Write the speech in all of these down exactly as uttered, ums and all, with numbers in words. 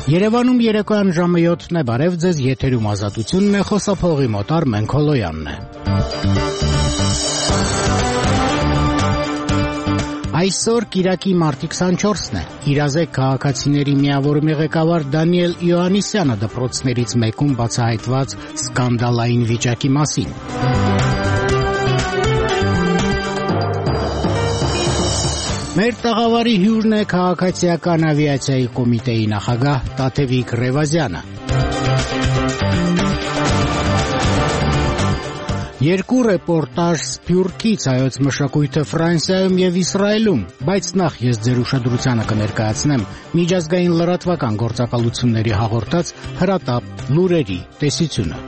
Երևանում երեկոյան ժամը յոթն է, բարև ձեզ, եթերում ազատությունն է, խոսափողի մոտ Արմեն Քոլոյանն է։ Այսօր Կիրակի մարտի քսանչորսն է, իրազեկ քաղաքացիների միավորումի ղեկավար Դանիել Իոաննիսյանը դպրոցներից մեկում բացահայտված սկանդալային վիճակի մասին։ Մեր տաղավարի հյուրն է քաղաքացիական ավիացիայի կոմիտեի նախագահ Տաթևիկ Ռևազյանը։ Երկու ռեպորտաժ Սփյուռքից, հայոց մշակույթը Ֆրանսիայում եւ Իսրայելում, բայց նախ ես ձեր ուշադրությանը կներկայացնեմ միջազգային լրատվական գործակալությունների հաղորդած հրատապ լուրերի տեսությունը։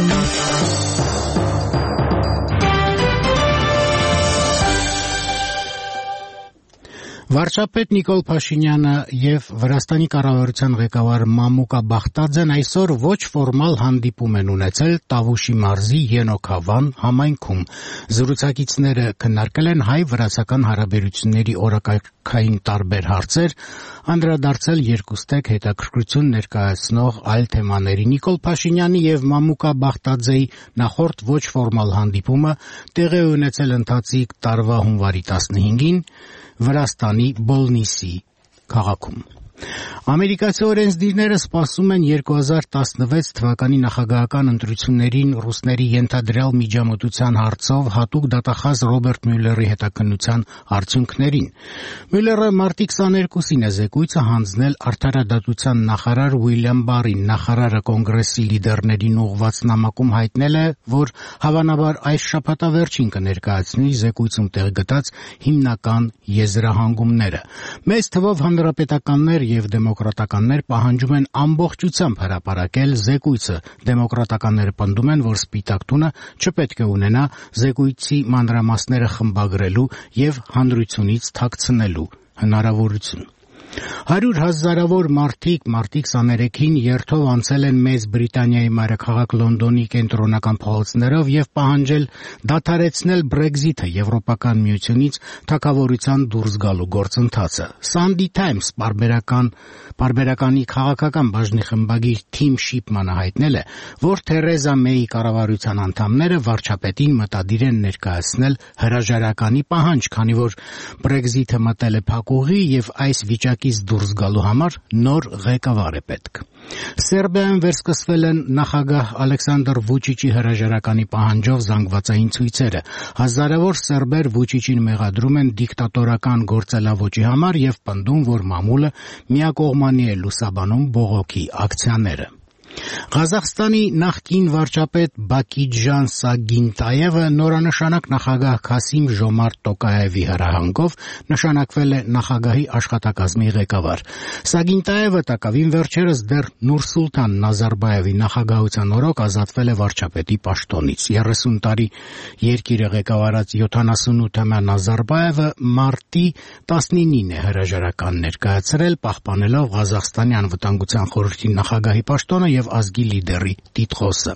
Վարչապետ Նիկոլ Փաշինյանը եւ Վրաստանի կառավարության ղեկավար Մամուկա Բախտաձեն այսօր ոչ ֆորմալ հանդիպում են ունեցել Տավուշի մարզի Ենոքավան համայնքում։ Զրուցակիցները քննարկել են հայ-վրացական հարաբերությունների օրակարգային տարբեր հարցեր, անդրադարձել երկուստեք հետաքրքրություն ներկայացնող այլ թեմաների։ Նիկոլ Փաշինյանի եւ Մամուկա Բախտաձեի նախորդ ոչ ֆորմալ հանդիպումը տեղի է ունեցել ընթացիկ տարվա հունվարի տասնհինգին Վրաստանի Բոլնիսի քաղաքում։ Ամերիկացի օրենսդիրները սպասում են երկու հազար տասնվեց թվականի նախագահական ընտրություններին ռուսների ենթադրյալ միջամտության հարցով հատուկ դատախազ Ռոբերտ Մյուլլերի հետաքննության արդյունքներին։ Մյուլլերը մարտի քսաներկուսին է զեկույցը հանձնել արդարադատության նախարար Ուիլյամ Բարին։ Նախարարը կոնգրեսի լիդերներին ուղղված նամակում հայտնել է, որ հավանաբար այս շաբաթավերջին կներկայացնի զեկույցում տեղ գտած հիմնական եզրահանգումները։ Մեծ թվով հանրապետականներ եւ դեմոկրատականներ պահանջում են ամբողջությամբ հրապարակել զեկույցը։ Դեմոկրատականները պնդում են, որ Սպիտակ տունը չպետք է ունենա զեկույցի մանրամասները խմբագրելու եւ հանրությունից թաքցնելու հնարավորություն։ Հարյուր հազարավոր մարդիկ մարտի քսաներեքին երթով անցել են Մեծ Բրիտանիայի մայրաքաղաք Լոնդոնի կենտրոնական փողոցներով եւ պահանջել դադարեցնել Brexit-ը Եվրոպական միությունից թագավորության դուրս գալու գործընթացը։ Sunday Times պարբերական պարբերականի քաղաքական բաժնի խմբագիր Թիմ Շիփմանը հայտնել է, որ Թերեզա Մեյի կառավարության անդամները վարչապետին մտադիր են ներկայացնել հրաժարականի պահանջ, քանի որ Brexit-ը մտել է փակուղի եւ այս վիճակից դուրս գալու համար նոր ղեկավար է պետք։ Սերբիայում վերսկսվել են նախագահ Ալեքսանդր Վուչիչի հրաժարականի պահանջով զանգվածային ցույցերը։ Հազարավոր սերբեր Վուչիչին մեղադրում են դիկտատորական գործելավոճի համար եւ պնդում, որ մամուլը միակողմանի է լուսաբանում բողոքի ակցիաները։ Ղազախստանի նախկին վարչապետ Բակիջան Սագինտաևը նորանշանակ նախագահ Քասիմ Ժոմարտ Տոկաևի հրահանգով նշանակվել է նախագահի աշխատակազմի ղեկավար։ Սագինտաևը տակավին վերջերս դեռ Նուրսուլտան Նազարբաևի նախագահության օրոք ազատվել է վարչապետի պաշտոնից։ երեսուն տարի երկիրը ղեկավարած յոթանասունութամյա Նազարբաևը մարտի տասնինին է հրաժարական ներկայացրել, պահպանելով Ղազախստանի անվտանգության խորհրդի նախագահի պաշտոնը եւ ազգի լիդերի տիտղոսը։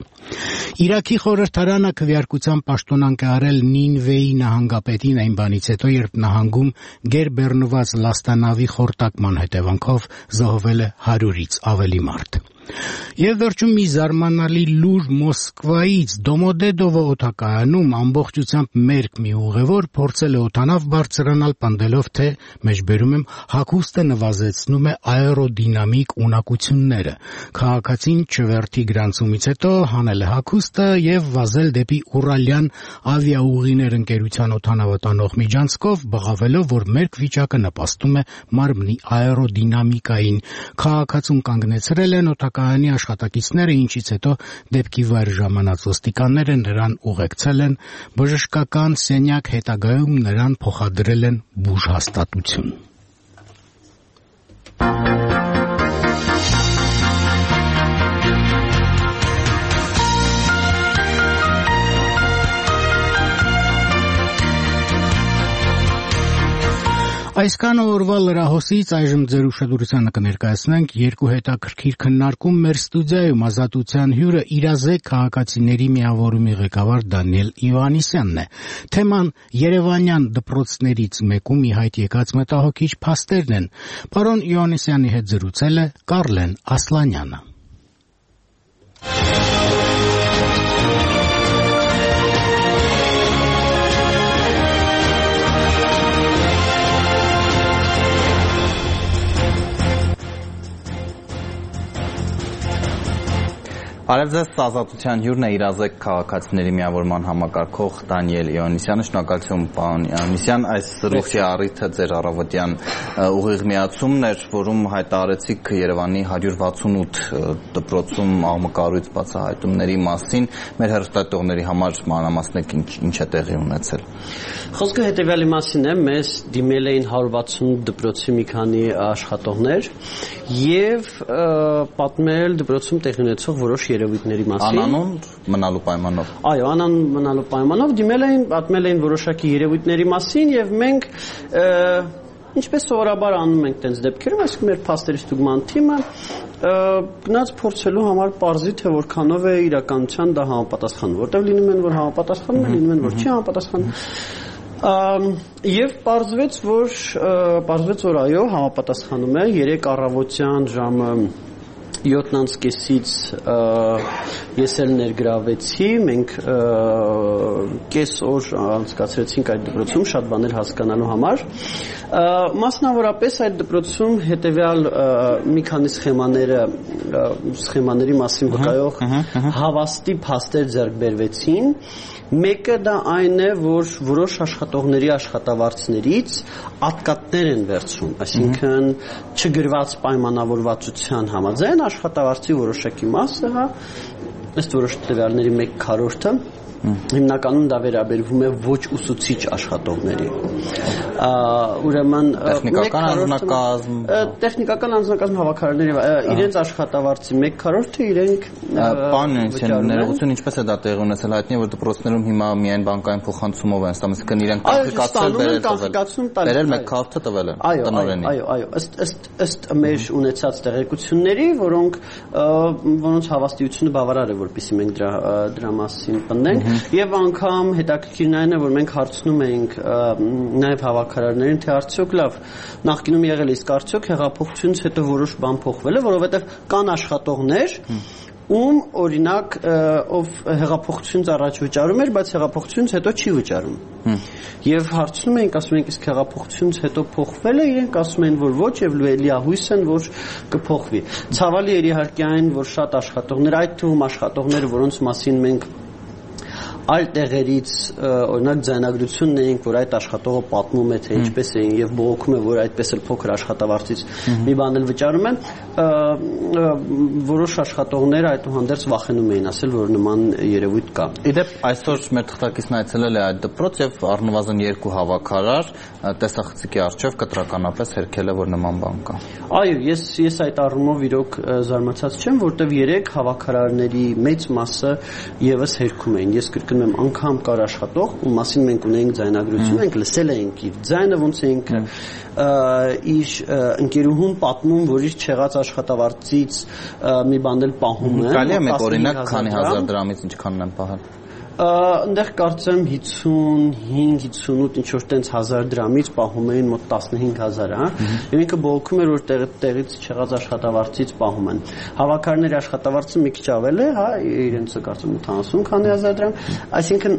Իրաքի խորհրդարանը քվեարկության պաշտոնանկ է արել Նինվեի նահանգապետին այն բանից հետո, երբ նահանգում գերբեռնված լաստանավի խորտակման հետևանքով զոհվել է հարյուրից ավելի մարդ։ Եվ վերջում մի զարմանալի լուր Մոսկվայից Դոմոդեդովո օդակայանում ամբողջությամբ մերկ մի ուղևոր փորձել է օդանավ բարձրանալ, պնդելով, թե մեջբերում եմ հագուստը նվազեցնում է աերոդինամիկ ունակությունները։ Քաղաքացին չվերթի գրանցումից հետո հանել է հագուստը եւ վազել դեպի Ուրալյան ավիաուղիներ ընկերության օդանավատանող միջանցքով, բղավելով, որ մերկ վիճակը նպաստում է մարմնի աերոդինամիկային։ Քաղաքացուն կանգնեցրել են օդակայանի աշխատակիցները, ինչից հետո դեպքի վայր ժամանած ոստիկանները նրան ուղեկցել են բժշկական սենյակ, հետագայում նրան փոխադրել են բուժհաստատություն։ Այսքան օրվա լրահոսից այժմ ձեր ուշադրությանը կներկայացնենք երկու հետաքրքիր քննարկում մեր ստուդիայում ազատության հյուրը իրազեկ քաղաքացիների միավորումի ղեկավար Դանիել Իվանիսյանն է։ Թեման Երևանյան դպրոցներից մեկում ի հայտ եկած մտահոգիչ փաստերն են։ Պարոն Իվանիսյանի հետ զրուցել է Կարլեն Ասլանյանը։ Արև ձեզ ազատության հյուրն է իրազեկ քաղաքացիների միավորման համակարգող Դանիել Իվանիսյանը։ Շնորհակալություն, պարոն Իվանիսյան, այս զրույցի առիթը ձեր առավոտյան ուղիղ միացումն էր, որում հայտարարեցիք Երևանի հարյուր վաթսունութ դպրոցում աղմկահարույց բացահայտումների մասին։ Մեր հեռուստատողների համար մանրամասնեք ինչ է տեղի ունեցել։ Խոսքը հետևյալի մասին է, մեզ դիմել էին հարյուր վաթսունութ դպրոցի մի քանի աշխատողներ եւ պատմել դպրոցում տեղի ունեցող որոշ երևույթների մասին։ Անանուն մնալու պայմանով։ Այո, անան մնալու պայմանով դիմել էին, պատմել էին որոշակի երևույթների մասին եւ մենք ինչպես սովորաբար անում ենք տենց դեպքերում, այսինքն մեր փաստերի ստուգման թիմը գնաց փորձելու համար պարզի թե որքանով է իրականության դա համապատասխանում, որտեղ լինում են որ համապատասխանում է, լինում են որ չի համապատասխանում։ Եվ պարզվեց, որ պարզվեց, որ այո, համապատասխանում է երեկ առավոտյան ժամը յոթ կեսից ես էլ ներգրավեցի, մենք կես օր անցկացրեցինք այդ դպրոցում շատ բաներ հասկանալու համար։ Մասնավորապես այդ դպրոցում հետևյալ մի քանի սխեմաները սխեմաների մասին վկայող հավաստի փաստեր ձեռք բերվեցին։ Մեկը դա այն է, որ որոշ աշխատողների աշխատավարձներից ատկատներ են վերցում, այսինքն չգրված պայմանավորվածության համաձայն աշխատավարձի որոշակի մասը, հա, ըստ որոշ տվյալների մեկ քառորդը հիմնականում դա վերաբերվում է ոչ ուսուցիչ աշխատողների։ Ուրեմն տեխնիկական անձնակազմ, տեխնիկական անձնակազմ հավաքարարների իրենց աշխատավարձի մեկ քառորդը իրենք Պարոն Իվանիսյան, ներողություն, ինչպես է դա տեղի ունեցել, հայտնի է, որ դպրոցներում հիմա միայն բանկային փոխանցումով են ստանում, այսինքն իրենք կանխիկացել բերել մեկ քառորդը տվել են տնօրենին։ Այո, այո, ըստ ըստ ըստ մեր ունեցած տեղեկությունների, որոնք որոնց հավաստիությունը բավարար է, որպեսզի մենք դրա դրա մասին պնդենք։ Եվ անգամ հետաքրքիրն այն է, որ մենք հարցնում էինք նաև հավաքարարներին, թե արդյոք լավ նախկինում եղել է, իսկ արդյոք հեղափոխությունից հետո որոշ բան փոխվել է, որովհետև կան աշխատողներ, ում օրինակ ով հեղափոխությունից առաջ վճարում էր, բայց հեղափոխությունից հետո չի վճարում։ Եվ հարցնում էինք, ասում ենք, իսկ հեղափոխությունից հետո փոխվել է, իրենք ասում են, որ ոչ, եւ լիահույս են, որ կփոխվի։ Ցավալի էր իհարկե այն, որ շատ աշխատողներ, այդ թվում աշխատողները, որոնց մասին մենք այլ տեղերից օրինակ ձայնագրությունն էինք, որ այդ աշխատողը պատմում է, թե ինչպես էին եւ բողոքում է, որ այդպես էլ փոքր աշխատավարձից մի բան էլ վճարում են, որոշ աշխատողներ այդուհանդերձ վախենում էին ասել, որ նման երևույթ կա։ Իդեպ այսօր մեր թղթակիցն այցելել է այդ դպրոց եւ առնվազն երկու հավաքարար տեսախցիկի առջեւ կտրականապես հերքել է, որ նման բան կա։ Այո, ես ես այդ առումով իրոք զարմացած չեմ, որտեվ երեք հավաքարարների մեծ մասը եւս հերքում էին։ Ես կրկնում եմ, անգամ կար աշխատող, ում մասին մենք ունեինք ձայնագրություն, մենք լսել էինք իր ձայնը, ոնց է ինքը իր ընկերուհուն պատմում, որ իր չեղած աշխատավարձից մի բան էլ պահում է։ Կարելի է մեկ օրինակ քանի հազար դրամից ինչքանն են պահել։ Այնտեղ կարծեմ հիսունհինգ հիսունութ ինչ որ տենց հազար դրամից պահում էին մոտ տասնհինգ հազար, հա։ Եվ ինքը բողոքում էր, որ տեղից չեղած աշխատավարձից պահում են։ Հավաքարների աշխատավարձը մի քիչ ավել է, հա, իրենցը կարծեմ ութանասուն քանի հազար դրամ, այսինքն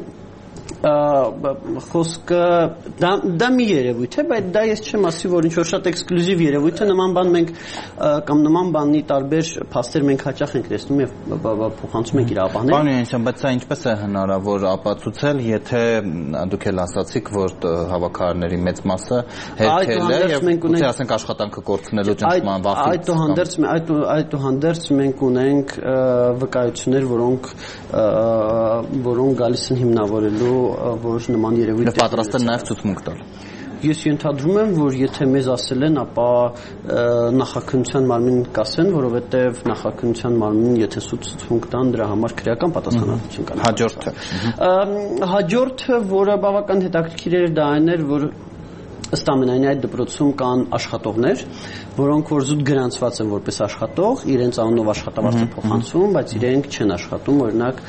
խոսքը դա դա մի երևույթ է, բայց դա ես չեմ ասի, որ ինչ որ շատ էքսկլյուզիվ երևույթ է, նման բան մենք կամ նման բանի տարբեր փաստեր մենք հաճախ ենք տեսնում եւ փոխանցում ենք իրավաբաններին։ Պարոն Իվանիսյան, բայց սա ինչպես է հնարավոր ապացուցել, եթե դուք էլ ասացիք, որ հավաքարարների մեծ մասը հերքել է եւ գուցե ասենք աշխատանքը կորցնելու ճնշման վախից։ Այդուհանդերձ այդուհանդերձ մենք ունենք վկայություններ, որոնք որոնք գալիս են հիմնավորելու որոշ նման երևույթ է պատրաստ են նաև ցուցմունք տալ։ Ես ենթադրում եմ, որ եթե մեզ ասել են, ապա նախաքննության մարմին կասեն, որովհետև նախաքննության մարմին եթե ցուցմունք տան, դրա համար քրեական պատասխանատվություն կա։ Հաջորդը։ Հաջորդը, որը բավական հետաքրքիր էր, դա այն էր, որ ըստ ամենայնի այդ դպրոցում կան աշխատողներ, որոնք որ զուտ գրանցված են որպես աշխատող, իրենց անունով աշխատավարձ է փոխանցում, բայց իրենք չեն աշխատում, օրինակ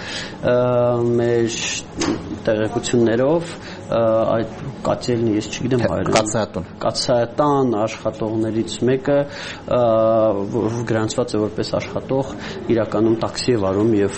մեր տեղեկություններով այդ կացելն ես չգիտեմ հայերեն կացայատուն կացայատան աշխատողներից մեկը գրանցված է որպես աշխատող, իրականում տաքսի է վարում եւ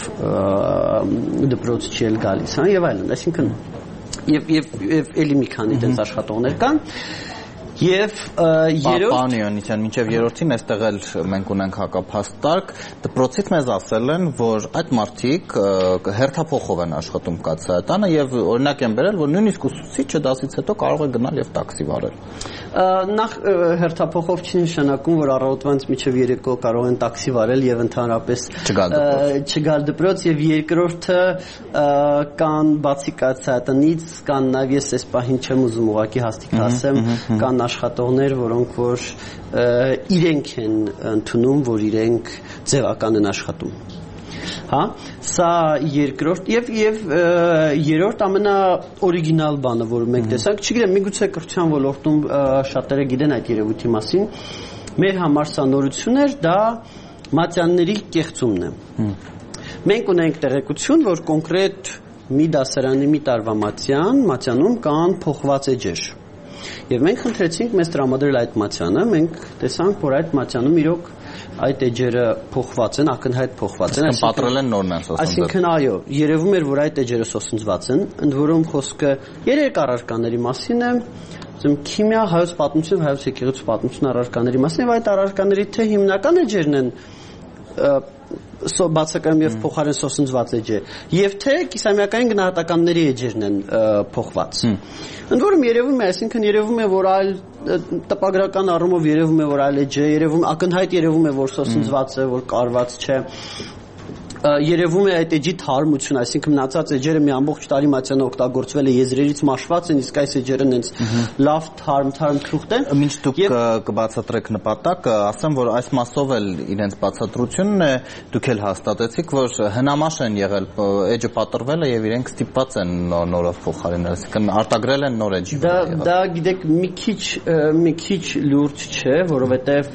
դպրոց չի էլ գալիս, հա, եւ այլն, այսինքն եւ եւ եւ էլի մի քանի դենց աշխատողներ կան Եվ երրորդ Պանյոնիսյան մինչև երրորդին այստեղ էլ մենք ունենք հակափաստարկ դպրոցից մեզ ասել են որ այդ մարդիկ հերթափոխով են աշխատում կացայատանը եւ օրինակ են բերել որ նույնիսկ ուսուցիչը դասից հետո կարող է գնալ եւ տաքսի վարել նախ հերթափոխով չի նշանակում որ առավոտվանից մինչև երեկո կարող են տաքսի վարել եւ ընդհանրապես չգալ դպրոց եւ երկրորդը կան բացի կացայատնից կան նաեւ ես այս պահին չեմ ուզում ուղղակի հաստիկ ասեմ կան աշխատողներ, որոնք որ իրենք են ընդունում, որ իրենք ձևական են աշխատում։ Հա, սա երկրորդ եւ եւ երրորդ ամենաօրիգինալ բանը, որը մենք տեսանք, չգիտեմ, միգուցե կրթության ոլորտում շատերը գիտեն այդ երևույթի մասին, մեր համար սա նորություն էր, դա մատյանների կեղծումն է։ Մենք ունենք տեղեկություն, որ կոնկրետ մի դասարանի մի տարվա մատյան, մատյանում կան փոխված էջեր։ Եվ մենք խնդրեցինք մեզ տրամադրել այդ մատյանը, մենք տեսանք, որ այդ մատյանում իրոք այդ էջերը փոխված են, ակնհայտ փոխված են, այսինքն պատրել են նորն են սոսնձել։ Այսինքն այո, երևում էր, որ այդ էջերը սոսնձված են, ընդ որում խոսքը երեք առարկաների մասին է, ասեմ քիմիա, հայոց պատմություն, հայոց եկեղեցու պատմություն առարկաների մասին, եւ այդ առարկաների թե հիմնական էջերն են սո բացակայում եւ փոխարեն սոսնձված էջը եւ թե կիսամյակային գնահատականների էջերն են փոխված ընդ որում երևում է այսինքն երևում է որ այլ տպագրական առումով երևում է որ այլ էջ է երևում ակնհայտ երևում է որ սոսնձված է որ կարված չէ երևում է այդ էջի թարմություն, այսինքն մնացած էջերը մի ամբողջ տարի մատյանը օգտագործվել է եզրերից մաշված են, իսկ այս էջերը նենց լավ թարմ թարմ թուղթ են։ Մինչ դուք կբացատրեք նպատակը, ասեմ, որ այս մասով էլ իրենց բացատրությունն է, դուք էլ հաստատեցիք, որ հնամաշ են եղել, էջը պատրվել է եւ իրենք ստիպված են նորով փոխարինել, այսինքն արտագրել են նոր էջի։ Դա դա գիտեք մի քիչ մի քիչ լուրջ չէ, որովհետեւ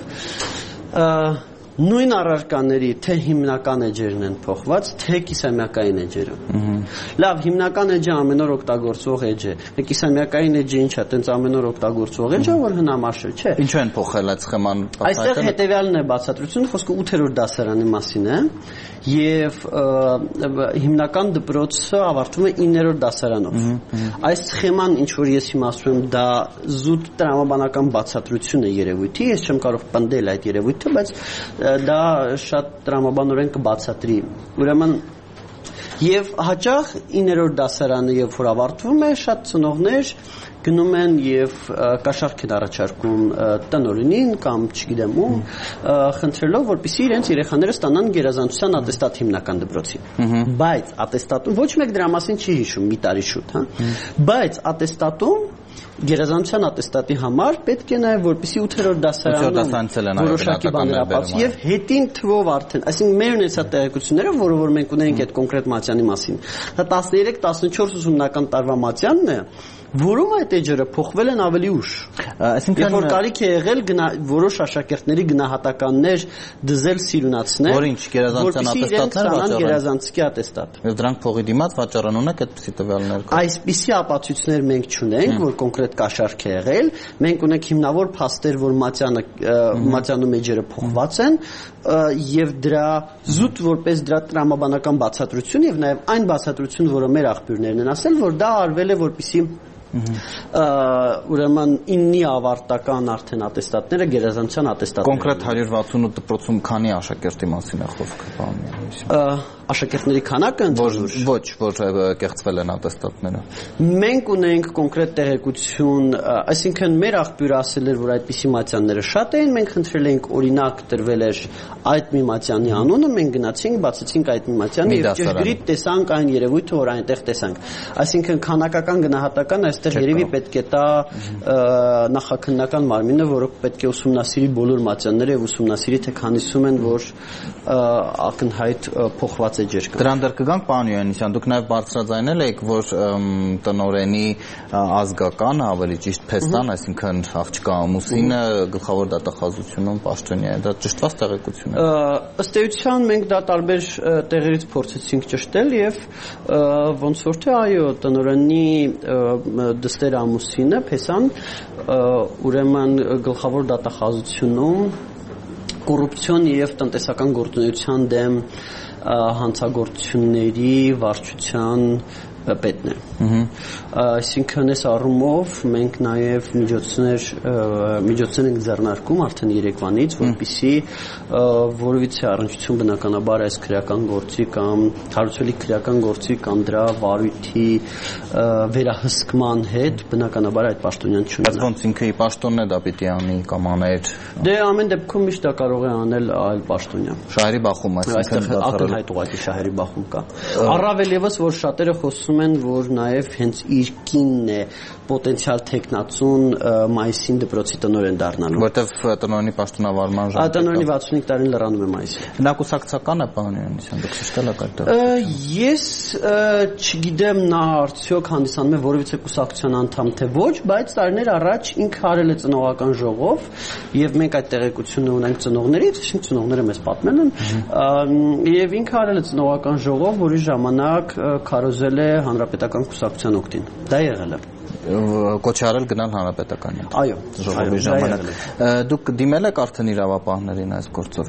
նույն առարկաների թե հիմնական էջերն են փոխված, թե կիսամյակային էջերը։ Լավ, հիմնական էջը ամեն օր օգտագործվող էջ է։ Կիսամյակային էջը ի՞նչ է, տենց ամեն օր օգտագործվող էջ է, որ հնամաշ է, չէ։ Ինչու են փոխել այդ սխեման։ Այստեղ հետեւյալն է բացատրությունը, խոսքը ութերորդ դասարանի մասին է, եւ հիմնական դպրոցը ավարտվում է իններորդ դասարանով։ Այս սխեման, ինչ որ ես հիմա ասում եմ, դա զուտ տրամաբանական բացատրություն է երևույթի, ես չեմ կարող պնդել այդ երևույթը, բայց դա շատ տրամաբանորեն կբացատրի։ Ուրեմն եւ հաճախ իններորդ դասարանը երբ որ ավարտվում է, շատ ծնողներ գնում են եւ կաշառք են առաջարկում տնօրենին կամ չգիտեմ ում, խնդրելով, որպեսզի իրենց երեխաները ստանան գերազանցության ատեստատ հիմնական դպրոցի։ Բայց ատեստատում ոչ մեկ դրա մասին չի հիշում մի տարի շուտ, հա։ Բայց ատեստատում գերազանցության ատեստատի համար պետք է նաև որպեսզի ութերորդ դասարանում որոշակի բաներ ապացուցի եւ հետին թվով արդեն, այսինքն մեր ունեցած տեղեկությունները, որը որ մենք ունենք այդ կոնկրետ մատյանի մասին, դա տասներեք տասնչորս ուսումնական տարվա մատյանն է, որում այդ էջերը փոխվել են ավելի ուշ։ Այսինքն որ կարիք է եղել որոշ աշակերտների գնահատականներ դզել սիրունացնել, որ ինչ գերազանցության ատեստատներ վաճառեն, գերազանցքի ատեստատ։ Եվ դրանք փողի դիմաց վաճառան ունեք այդպիսի տվյալներ։ Այսպիսի ապացույցներ մենք չունենք, որ կոնկրետ կաշառք է եղել, մենք ունենք հիմնավոր փաստեր, որ մատյանը մատյանում էջերը փոխված են եւ դրա զուտ որպես դրա տրամաբանական բացատրություն եւ նաեւ այն բացատրություն, որը մեր աղբյուրներն են ասել, որ դա արվել է որպեսզի ուրեմն իննի ավարտական արդեն ատեստատները գերազանցության ատեստատներ։ Կոնկրետ հարյուր վաթսունութ դպրոցում քանի աշակերտի մասին է խոսքը, պարոն։ Աշակերտների քանակը ընդհանուր ոչ, որ կեղծվել են ատեստատները։ Մենք ունենք կոնկրետ տեղեկություն, այսինքն մեր աղբյուրը ասել էր, որ այդպիսի մատյանները շատ էին, մենք խնդրել էինք օրինակ տրվել էր այդ մի մատյանի անունը, մենք գնացինք, բացեցինք այդ մի մատյանը եւ ճշգրիտ տեսանք այն երևույթը, որ այնտեղ տեսանք։ Այսինքն քանակական գնահատական այստեղ երևի պետք է տա նախաքննական մարմինը, որը պետք է ուսումնասիրի բոլոր մատյանները եւ ուսումնասիրի թե քանիսում են, որ ակնհայտ փոխված մեսեջեր կան։ Դրան դեռ կգանք, պարոն Յովհաննիսյան, դուք նաև բարձրաձայնել եք, որ տնօրենի ազգականը, ավելի ճիշտ փեստան, այսինքն աղջկա ամուսինը գլխավոր դատախազությունում պաշտոնյա է։ Դա ճշտված տեղեկություն է։ Ըստ էության մենք դա տարբեր տեղերից փորձեցինք ճշտել եւ ոնց որ թե այո, տնօրենի դստեր ամուսինը փեսան ուրեմն գլխավոր դատախազությունում կոռուպցիոն եւ տնտեսական գործունեության դեմ հանցագործությունների վարչության պետն է։ Այսինքն այս առումով մենք նաև միջոցներ միջոցներ ենք ձեռնարկում արդեն երեկվանից, որպեսզի որևիցե առնչություն բնականաբար այս քրեական գործի կամ հարուցվելի քրեական գործի կամ դրա վարույթի վերահսկման հետ բնականաբար այդ պաշտոնյան չունենա։ Բայց ոնց ինքը ի պաշտոնն է դա պիտի անի կամ աներ։ Դե ամեն դեպքում միշտ դա կարող է անել այլ պաշտոնյա։ Շահերի բախում, այսինքն ակնհայտ ուղղակի շահերի բախում կա։ Առավել եւս որ շատերը խոսում են, որ նաև հենց իր կինն է պոտենցիալ տեխնացուն մայիսին դպրոցի տնօրեն դառնալու։ Որտեվ տնօրենի պաշտոնավարման ժամանակ։ Տնօրենի վաթսունհինգ տարին լրանում է մայիսին։ Նա կուսակցական է, պարոն Յովհաննիսյան, դուք ճշտել եք այդտեղ։ Ես չգիտեմ նա արդյոք հանդիսանում է որևիցե կուսակցության անդամ թե ոչ, բայց տարիներ առաջ ինքը արել է ծնողական ժողով եւ մենք այդ տեղեկությունը ունենք ծնողներից, այսինքն ծնողները մեզ պատմել են, եւ ինքը արել է ծնողական ժողով, որի ժամանակ քարոզել է հանրապետական կուսակցության օգտին։ Դա եղել է։ Կոչ արել գնալ հանրապետականին։ Այո, ժողովի ժամանակ։ Դուք դիմել եք արդեն իրավապահներին այս գործով։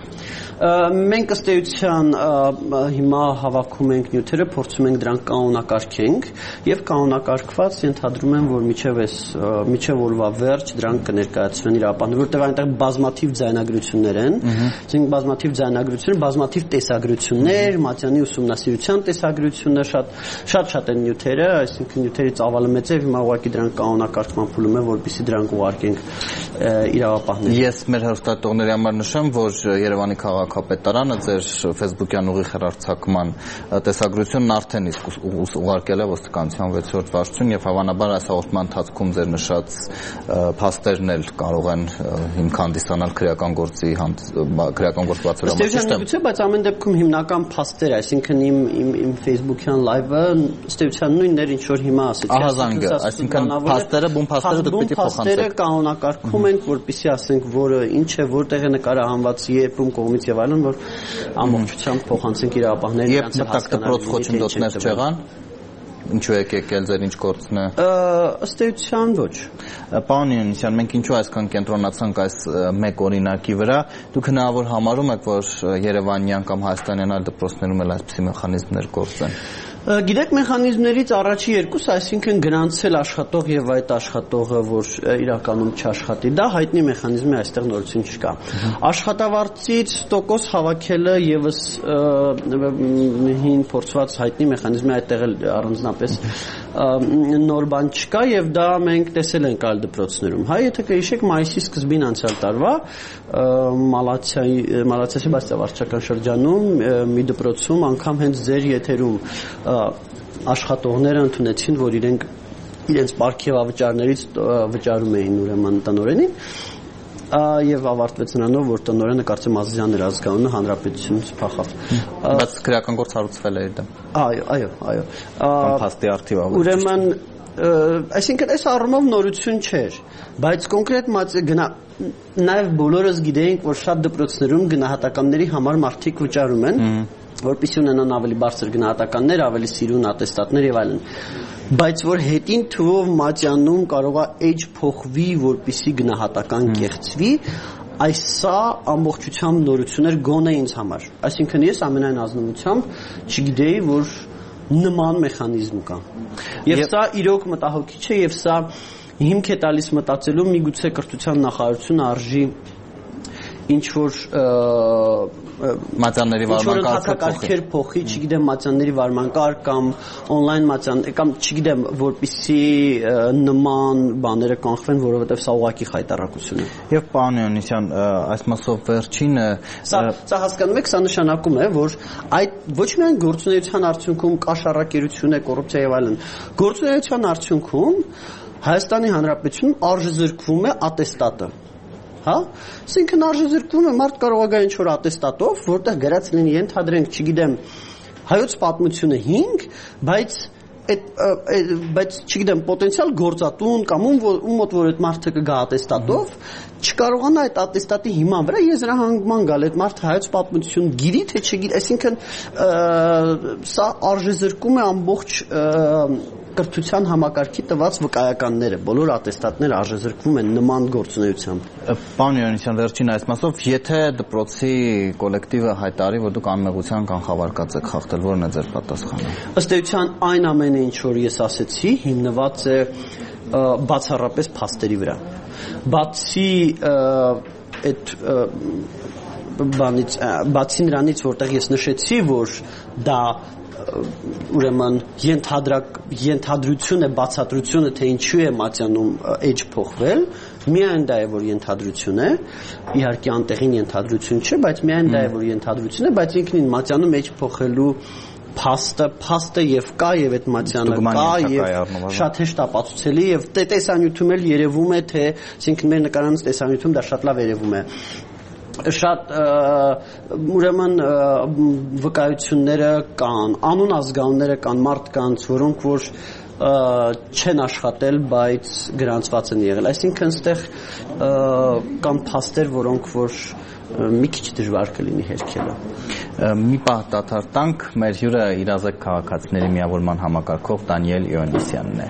Մենք ըստ էության հիմա հավաքում ենք նյութերը, փորձում ենք դրանք կանոնակարգենք եւ կանոնակարգված ենթադրում եմ, որ միջև այս միջև օրվա վերջ դրանք կներկայացվեն իրավապահներին, որտեղ այնտեղ բազմաթիվ ձայնագրություններ են, այսինքն բազմաթիվ ձայնագրություններ, բազմաթիվ տեսագրություններ, Մատյանի ուսումնասիրության տեսագրություններ, շատ շատ շատ են նյութերը, այսինքն նյութերի ծավալը մեծ է, հիմա դրանք կանոնակարգման փուլում է, որպեսզի դրանք ուղարկենք իրավապահներին։ Ես մեր հեռուստատողների համար նշեմ, որ Երևանի քաղաքապետարանը ձեր Facebook-յան ուղիղ հեռարձակման տեսագրությունն արդեն իսկ ուղարկել է ոստիկանության վեցերորդ վարչություն եւ հավանաբար այս հաղորդման ընթացքում ձեր նշած փաստերն էլ կարող են հիմք հանդիսանալ քրեական գործի քրեական գործ բացելու համար։ Բայց ամեն դեպքում հիմնական փաստեր, այսինքն իմ իմ Facebook-յան live-ը ըստ էության նույնն էր, ինչ որ հիմա ասեցի, այսինքն փաստերը, բուն փաստերը դուք պիտի փոխանցեք։ Փաստերը կանոնակարգում ենք, որպեսզի ասենք, որը ինչ է, որտեղ է նկարահանված, երբ ում կողմից եւ այլն, որ ամբողջությամբ փոխանցենք իրավապահներին։ Երբ մտակ դպրոց խոչընդոտներ չեղան, ինչու եք եկել, ձեր ինչ գործն է։ Ըստ էության ոչ։ Պարոն Յովհաննիսյան, մենք ինչու այսքան կենտրոնացանք այս մեկ օրինակի վրա։ Դուք հնարավոր համարում եք, որ Երևանյան կամ Հայաստանյան այլ դպրոցներում էլ այսպիսի մեխանիզմներ գործեն։ Գիտեք, մեխանիզմներից առաջի երկուսը, այսինքն գրանցել աշխատող եւ այդ աշխատողը, որ իրականում չաշխատի, դա հայտնի մեխանիզմ է, այստեղ նորություն չկա։ Աշխատավարձից տոկոս հավաքելը եւս հին փորձված հայտնի մեխանիզմ է, այդտեղ էլ առանձնապես նոր բան չկա եւ դա մենք տեսել ենք այլ դպրոցներում։ Հա, եթե կհիշեք, մայիսի սկզբին անցյալ տարվա Մալացիայի Մալացիայի բարձրավարչական շրջանում մի դպրոցում անգամ հենց ձեր եթերում աշխատողները ընդունեցին, որ իրենք իրենց պարգևավճարներից վճարում էին ուրեմն տնօրենին եւ ավարտվեց նրանով, որ տնօրենը կարծեմ Ազիզյան էր ազգանունը հանրապետությունից փախավ։ Բայց քրեական գործ հարուցվել է իր դեմ։ Այո, այո, այո։ Փաստի արխիվը։ Ուրեմն, այսինքն այս առումով նորություն չէր, բայց կոնկրետ գնա նաեւ բոլորս գիտեինք, որ շատ դպրոցներում գնահատականների համար մարդիկ վճարում են, որպեսզի ունենան ավելի բարձր գնահատականներ, ավելի սիրուն ատեստատներ եւ այլն։ Բայց որ հետին թվով Մատյանում կարող է էջ փոխվի, որպեսզի գնահատական կեղծվի, այս սա ամբողջությամբ նորություն էր գոնե ինձ համար։ Այսինքն ես ամենայն ազնվությամբ չգիտեի, որ նման մեխանիզմ կա։ Եվ սա իրոք մտահոգիչ է եւ սա հիմք է տալիս մտածելու միգուցե կրթության նախարարությունը արժի ինչ որ մատյանների վարման կարգեր փոխի, չգիտեմ, մատյանների վարման կարգ կամ on-line մատյան կամ չգիտեմ, որպեսզի նման բաները կանխվեն, որովհետև սա ուղղակի խայտառակություն է։ Եվ պարոն Յովհաննիսյան, այս մասով վերջինը սա սա հասկանում եք, սա նշանակում է, որ այդ ոչ միայն գործունեության արդյունքում կաշառակերություն է, կոռուպցիա եւ այլն, գործունեության արդյունքում Հայաստանի Հանրապետությունում արժեզրկվում է ատեստատը։ Հա, այսինքն արժեզրկվում է, մարդ կարող է գա ինչ որ ատեստատով, որտեղ գրած լինի, ենթադրենք, չգիտեմ, հայոց պատմությունը հինգ, բայց այդ բայց չգիտեմ պոտենցիալ գործատուն կամ ում ում մոտ որ այդ մարդը կգա ատեստատով չկարողանա այդ ատեստատի հիման վրա եզրահանգման գալ այդ մարդը հայոց պատմություն գիտի թե չգիտի, այսինքն սա արժեզրկում է ամբողջ կրթության համակարգի տված վկայականները, բոլոր ատեստատները արժեզրկվում են նման գործունեությամբ։ Պարոն Յովհաննիսյան, վերջին այս մասով, եթե դպրոցի կոլեկտիվը հայտարարի, որ դուք անմեղության կանխավարկած եք խախտել, ո՞րն է ձեր պատասխանը։ Ըստ էության այն ամենը, ինչ որ ես ասեցի, հիմնված է բացառապես փաստերի վրա։ Բացի այդ բանից, բացի նրանից, որտեղ ես նշեցի, որ դա ուրեմն ենթադրակ ենթադրություն է, բացատրությունը, թե ինչու է Մատյանում էջ փոխվել, միայն դա է, որ ենթադրություն է, իհարկե անտեղին ենթադրություն չէ, բայց միայն դա է, որ ենթադրություն է, բայց ինքնին Մատյանում էջ փոխելու փաստը, փաստը եւ կա եւ այդ Մատյանը կա եւ շատ հեշտ ապացուցելի եւ տեսանյութում էլ երևում է, թե այսինքն մեր նկարանից տեսանյութում դա շատ լավ երևում է։ Շատ ուրեմն վկայությունները կան, անուն ազգանունները կան, մարդկանց, որոնք որ չեն աշխատել, բայց գրանցված են եղել։ Այսինքն այստեղ կան փաստեր, որոնք որ մի քիչ դժվար կլինի հերքելը։ Մի պահ դադար տանք, մեր հյուրը իրազեկ քաղաքացիների միավորման համակարգող Դանիել Իոնիսյանն է։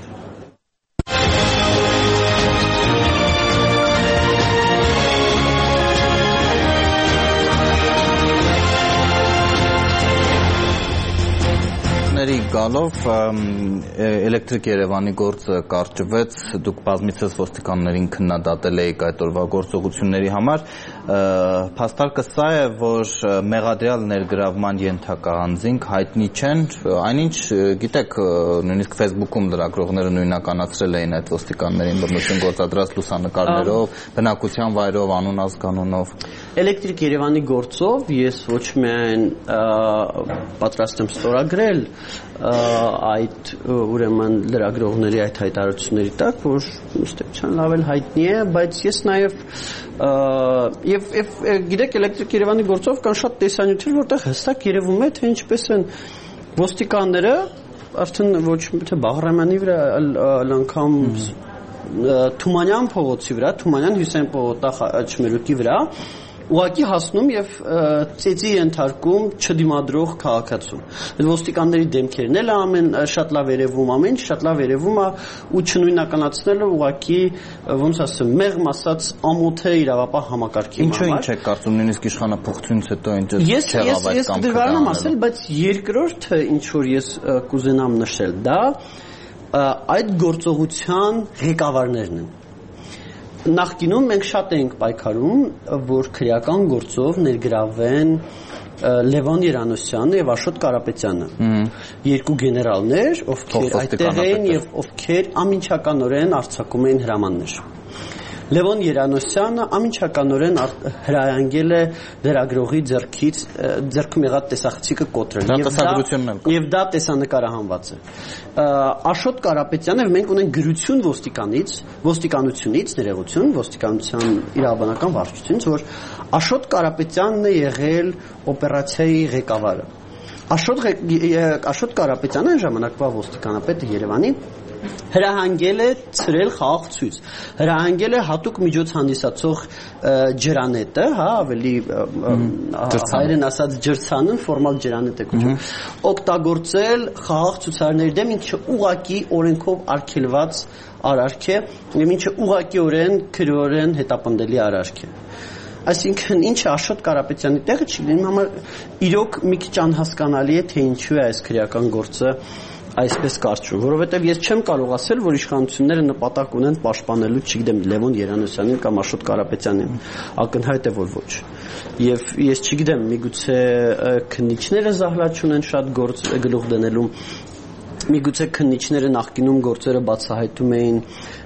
Գալով Էլեկտրիկ Երևանի գործը կարճվեց, դուք բազմիցս ոստիկաններին քննադատել եք այդ օրվա գործողությունների համար, փաստարկը սա է, որ մեղադրյալ ներգրավման ենթակա անձինք հայտնի չեն, այնինչ գիտեք, նույնիսկ Facebook-ում լրագրողները նույնականացրել էին այդ ոստիկաններին բռնություն գործադրած լուսանկարներով, բնակության վայրով, անուն ազգանունով։ Էլեկտրիկ Երևանի գործով ես ոչ միայն պատրաստ եմ ստորագրել այդ ուրեմն լրագրողների այդ հայտարարությունների տակ, որ ըստ էության լավ էլ հայտնի է, բայց ես նաև եւ եւ գիտեք Էլեկտրիկ Երևանի գործով կան շատ տեսանյութեր, որտեղ հստակ երևում է, թե ինչպես են ոստիկանները արդեն ոչ թե Բաղրամյանի վրա, այլ անգամ Թումանյան փողոցի վրա, Թումանյան Հյուսեն պողոտա Չմերուկի վրա ուղղակի հասնում եւ ծեծի ենթարկում չդիմադրող քաղաքացու։ Այդ ոստիկանների դեմքերն էլ ամեն շատ լավ երևում, ամեն շատ լավ երևում է ու չնույնականացնելը ուղղակի ոնց ասեմ, մեղմ ասած ամոթ է իրավապահ համակարգի համար։ Ինչու ինչ է կարծում, նույնիսկ իշխանապողությունից հետո ինչ չեղավ այդ կամքը։ Ես դժվարանում ասել, բայց երկրորդը ինչ որ ես կուզենամ նշել, դա այդ գործողության ղեկավարներն են։ Նախկինում մենք շատ էինք պայքարում, որ քրեական գործով ներգրավեն Լևոն Երանոսյանը եւ Աշոտ Կարապետյանը։ Երկու գեներալներ, ովքեր այդտեղ էին եւ ովքեր ամինչականորեն արձակում էին հրամաններ։ Լևոն Երանոսյանը ամինչականորեն հրահանգել է լրագրողի ձեռքից ձեռքում եղած տեսախցիկը կոտրել եւ դա տեսանկարահանված է։ Աշոտ Կարապետյանը մենք ունենք գրություն ոստիկանից, ոստիկանությունից, ներողություն, ոստիկանության իրավաբանական վարչությունից, որ Աշոտ Կարապետյանն է եղել օպերացիայի ղեկավարը։ Աշոտ Աշոտ Կարապետյանը ժամանակվա ոստիկանապետը Երևանի հրահանգել է ծրել խաղաղ ցույց, հրահանգել է հատուկ միջոց հանդիսացող ջրանետը, հա, ավելի հայերեն ասած ջրցանն, ֆորմալ ջրանետ է կոչվում, օգտագործել խաղաղ ցուցարարների դեմ, ինչը ուղղակի օրենքով արգելված արարք է, եւ ինչը ուղղակիորեն քրեորեն հետապնդելի արարք է։ Այսինքն ինչը Աշոտ Կարապետյանի տեղը չի լինում, համար իրոք մի քիչ անհասկանալի է, թե ինչու է այս քրեական գործը այսպես կարճում, որովհետև ես չեմ կարող ասել, որ իշխանությունները նպատակ ունեն պաշտպանելու, չգիտեմ, Լևոն Երանոսյանին կամ Աշոտ Կարապետյանին, ակնհայտ է, որ ոչ։ Եվ ես չգիտեմ, միգուցե քննիչները զահլաչ ունեն շատ գործ գլուխ դնելու, միգուցե քննիչները նախկինում գործերը բացահայտում էին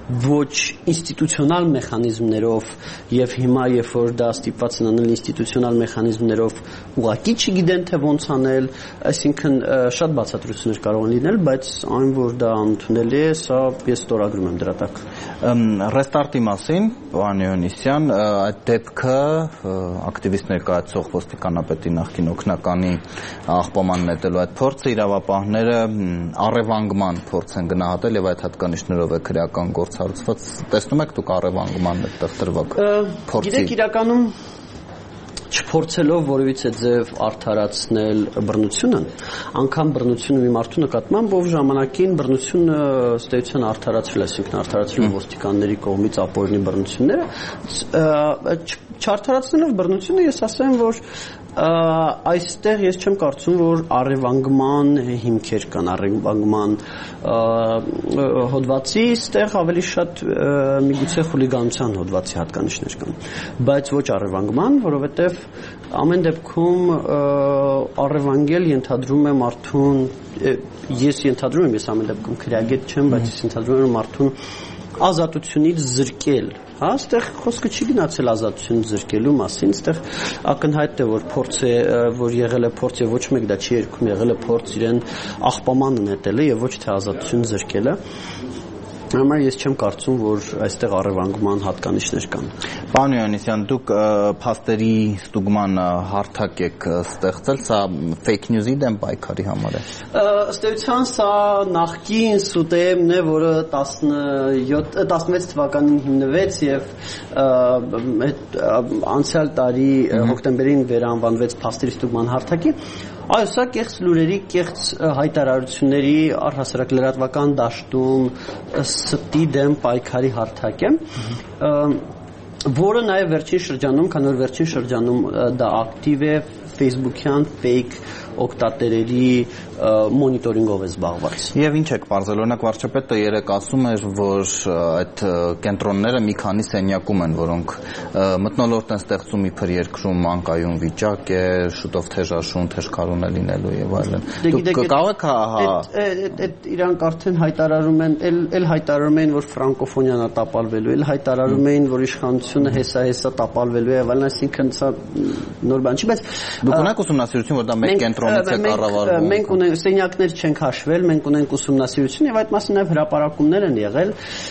ոչ ինստիտուցիոնալ մեխանիզմներով եւ հիմա երբ որ դա ստիպված են անել ինստիտուցիոնալ մեխանիզմներով ուղղակի չգիտեն թե ոնց անել, այսինքն շատ բացատրություններ կարող են լինել, բայց այն որ դա ընդունելի է, սա ես ստորագրում եմ դրա տակ։ Ռեստարտի մասին, պարոն Հովհաննիսյան, այդ դեպքը ակտիվիստ ներկայացող ոստիկանապետի նախկին օգնականի աղբաման նետելու այդ փորձը իրավապահները առևանգման փորձ են գնահատել եւ այդ հատկանիշներով է քրեական գործ հարուցված, տեսնում եք դուք առևանգման այդտեղ տրվակ փորձի։ Գիտեք, իրականում չփորձելով որևիցե ձև արդարացնել բռնությունը, անգամ բռնությունը մի մարդու նկատմամբ, ով ժամանակին բռնությունը ըստ էության արդարացրել է, այսինքն արդարացրել ոստիկանների կողմից ապօրինի բռնությունները, չարդարացնելով բռնությունը, ես ասեմ, որ այստեղ ես չեմ կարծում, որ առևանգման հիմքեր կան, առևանգման հոդվածի, այստեղ ավելի շատ միգուցե խուլիգանության հոդվածի հատկանիշներ կան, բայց ոչ առևանգման, որովհետև ամեն դեպքում առևանգել ենթադրում է մարդուն, ես ենթադրում եմ, ես ամեն դեպքում քրեագետ չեմ, բայց ես ենթադրում եմ մարդուն ազատությունից զրկել, հա, այստեղ խոսքը չի գնացել ազատությունից զրկելու մասին, այստեղ ակնհայտ է, որ փորձ է, որ եղել է փորձ եւ ոչ մեկ դա չի երգում, եղել է փորձ իրեն աղբամանը նետելը եւ ոչ թե ազատություն զրկելը։ Համար ես չեմ կարծում, որ այստեղ առևանգման հատկանիշներ կան։ Պարոն Հովհաննիսյան, դուք փաստերի ստուգման հարթակ եք ստեղծել, սա fake news-ի դեմ պայքարի համար է։ Ըստ էության սա նախկին ՍՈՒՏԵՄ-ն է, որը տասնվեց թվականին հիմնվեց եւ անցյալ տարի հոկտեմբերին վերանվանվեց փաստերի ստուգման հարթակի։ Այո, սա կեղծ լուրերի, կեղծ հայտարարությունների առհասարակ լրատվական դաշտում ստի դեմ պայքարի հարթակ է, որը նաև վերջին շրջանում, քանի որ վերջին շրջանում դա ակտիվ է, Facebook-յան fake օգտատերերի մոնիտորինգով է զբաղված։ Եվ ինչ եք պարզել, օրինակ վարչապետը երեկ ասում էր, որ այդ կենտրոնները մի քանի սենյակում են, որոնք մթնոլորտ են ստեղծում իբր երկրում անկայուն վիճակ է, շուտով թեժաշուն, թեժքարուն է լինելու եւ այլն։ Դուք կարող եք հա այդ իրանք արդեն հայտարարում են, էլ հայտարարում են, որ ֆրանկոֆոնիան է տապալվելու, էլ հայտարարում են, որ իշխանությունը հեսա-հեսա տապալվելու է, այլն, այսինքն սա նոր բան չի, բայց դուք ունեք ուսումնասիրություն, որ դա մեկ կենտրոնից է կառավարվում։ Մենք ունենք սենյակներ չենք հաշվել, մենք ունենք ուսումնասիրություն եւ այդ մասին նաեւ հրապարակումներ են եղել,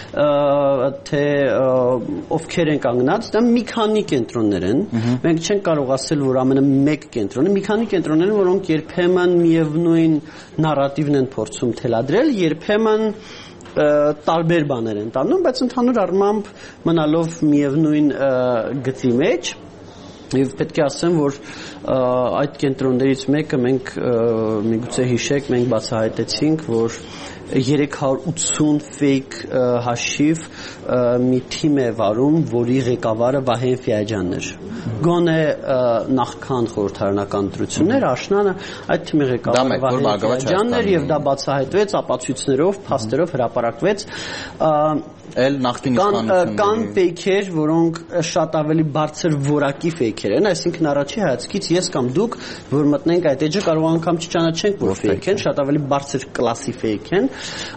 թե ովքեր են կանգնած, դա մի քանի կենտրոններ են։ Մենք չենք կարող ասել, որ ամենը մեկ կենտրոն է, մի քանի կենտրոններ են, որոնք երբեմն միևնույն նարատիվն են փորձում թելադրել, երբեմն տարբեր բաներ են տանում, բայց ընդհանուր առմամբ մնալով միևնույն գծի մեջ Եվ պետք է ասեմ, որ այդ կենտրոններից մեկը մենք միգուցե հիշեք, մենք բացահայտեցինք, որ երեք հարյուր ութսուն fake հաշիվ մի թիմ է վարում, որի ղեկավարը Վահեն Ֆիաջյանն էր։ Գոնե նախքան խորհրդարանական ընտրությունները աշնանը այդ թիմի ղեկավարը Վահեն Ֆիաջյանն էր եւ դա բացահայտվեց ապացույցներով, փաստերով հրապարակվեց։ Էլ նախկին իշխանությունների կան ֆեյքեր, որոնք շատ ավելի բարձր որակի ֆեյքեր են, այսինքն առաջի հայացքից ես կամ դուք, որ մտնենք այդ էջը, կարող անգամ չճանաչենք, որ ֆեյք են, շատ ավելի բարձր կլասի ֆեյք են,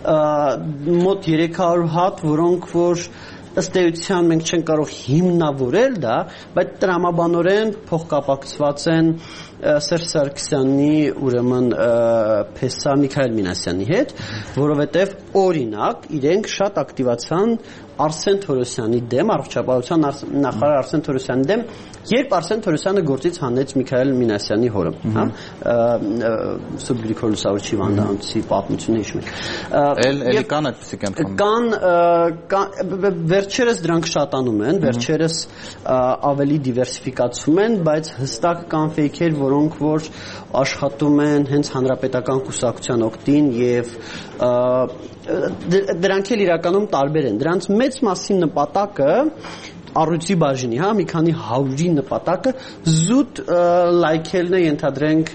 մոտ երեք հարյուր հատ, որոնք որ ըստ էության մենք չենք կարող հիմնավորել դա, բայց տրամաբանորեն փոխկապակցված են Սերժ Սարգսյանի ուրեմն փեսա Միքայել Մինասյանի հետ, որովհետև օրինակ իրենք շատ ակտիվացան Արսեն Թորոսյանի դեմ, առողջապահության նախարար Արսեն Թորոսյանի դեմ, երբ Արսեն Թորոսյանը գործից հանեց Միքայել Մինասյանի հորը, հա, Սուրբ Գրիգոր Լուսավորչի վանդանոցի պատմությունը հիշում եք։ Էլ էլի կան այդպիսի կենտրոններ։ Կան վերջերս դրանք շատանում են, վերջերս ավելի դիվերսիֆիկացում են, բայց հստակ կան ֆեյքեր, որոնք որ աշխատում են հենց հանրապետական կուսակցության օգտին եւ դրանք էլ իրականում տարբեր են։ Դրանց մեծ մասի նպատակը առույցի բաժինի, հա, մի քանի հարյուրի նպատակը զուտ լայքելն է, ենթադրենք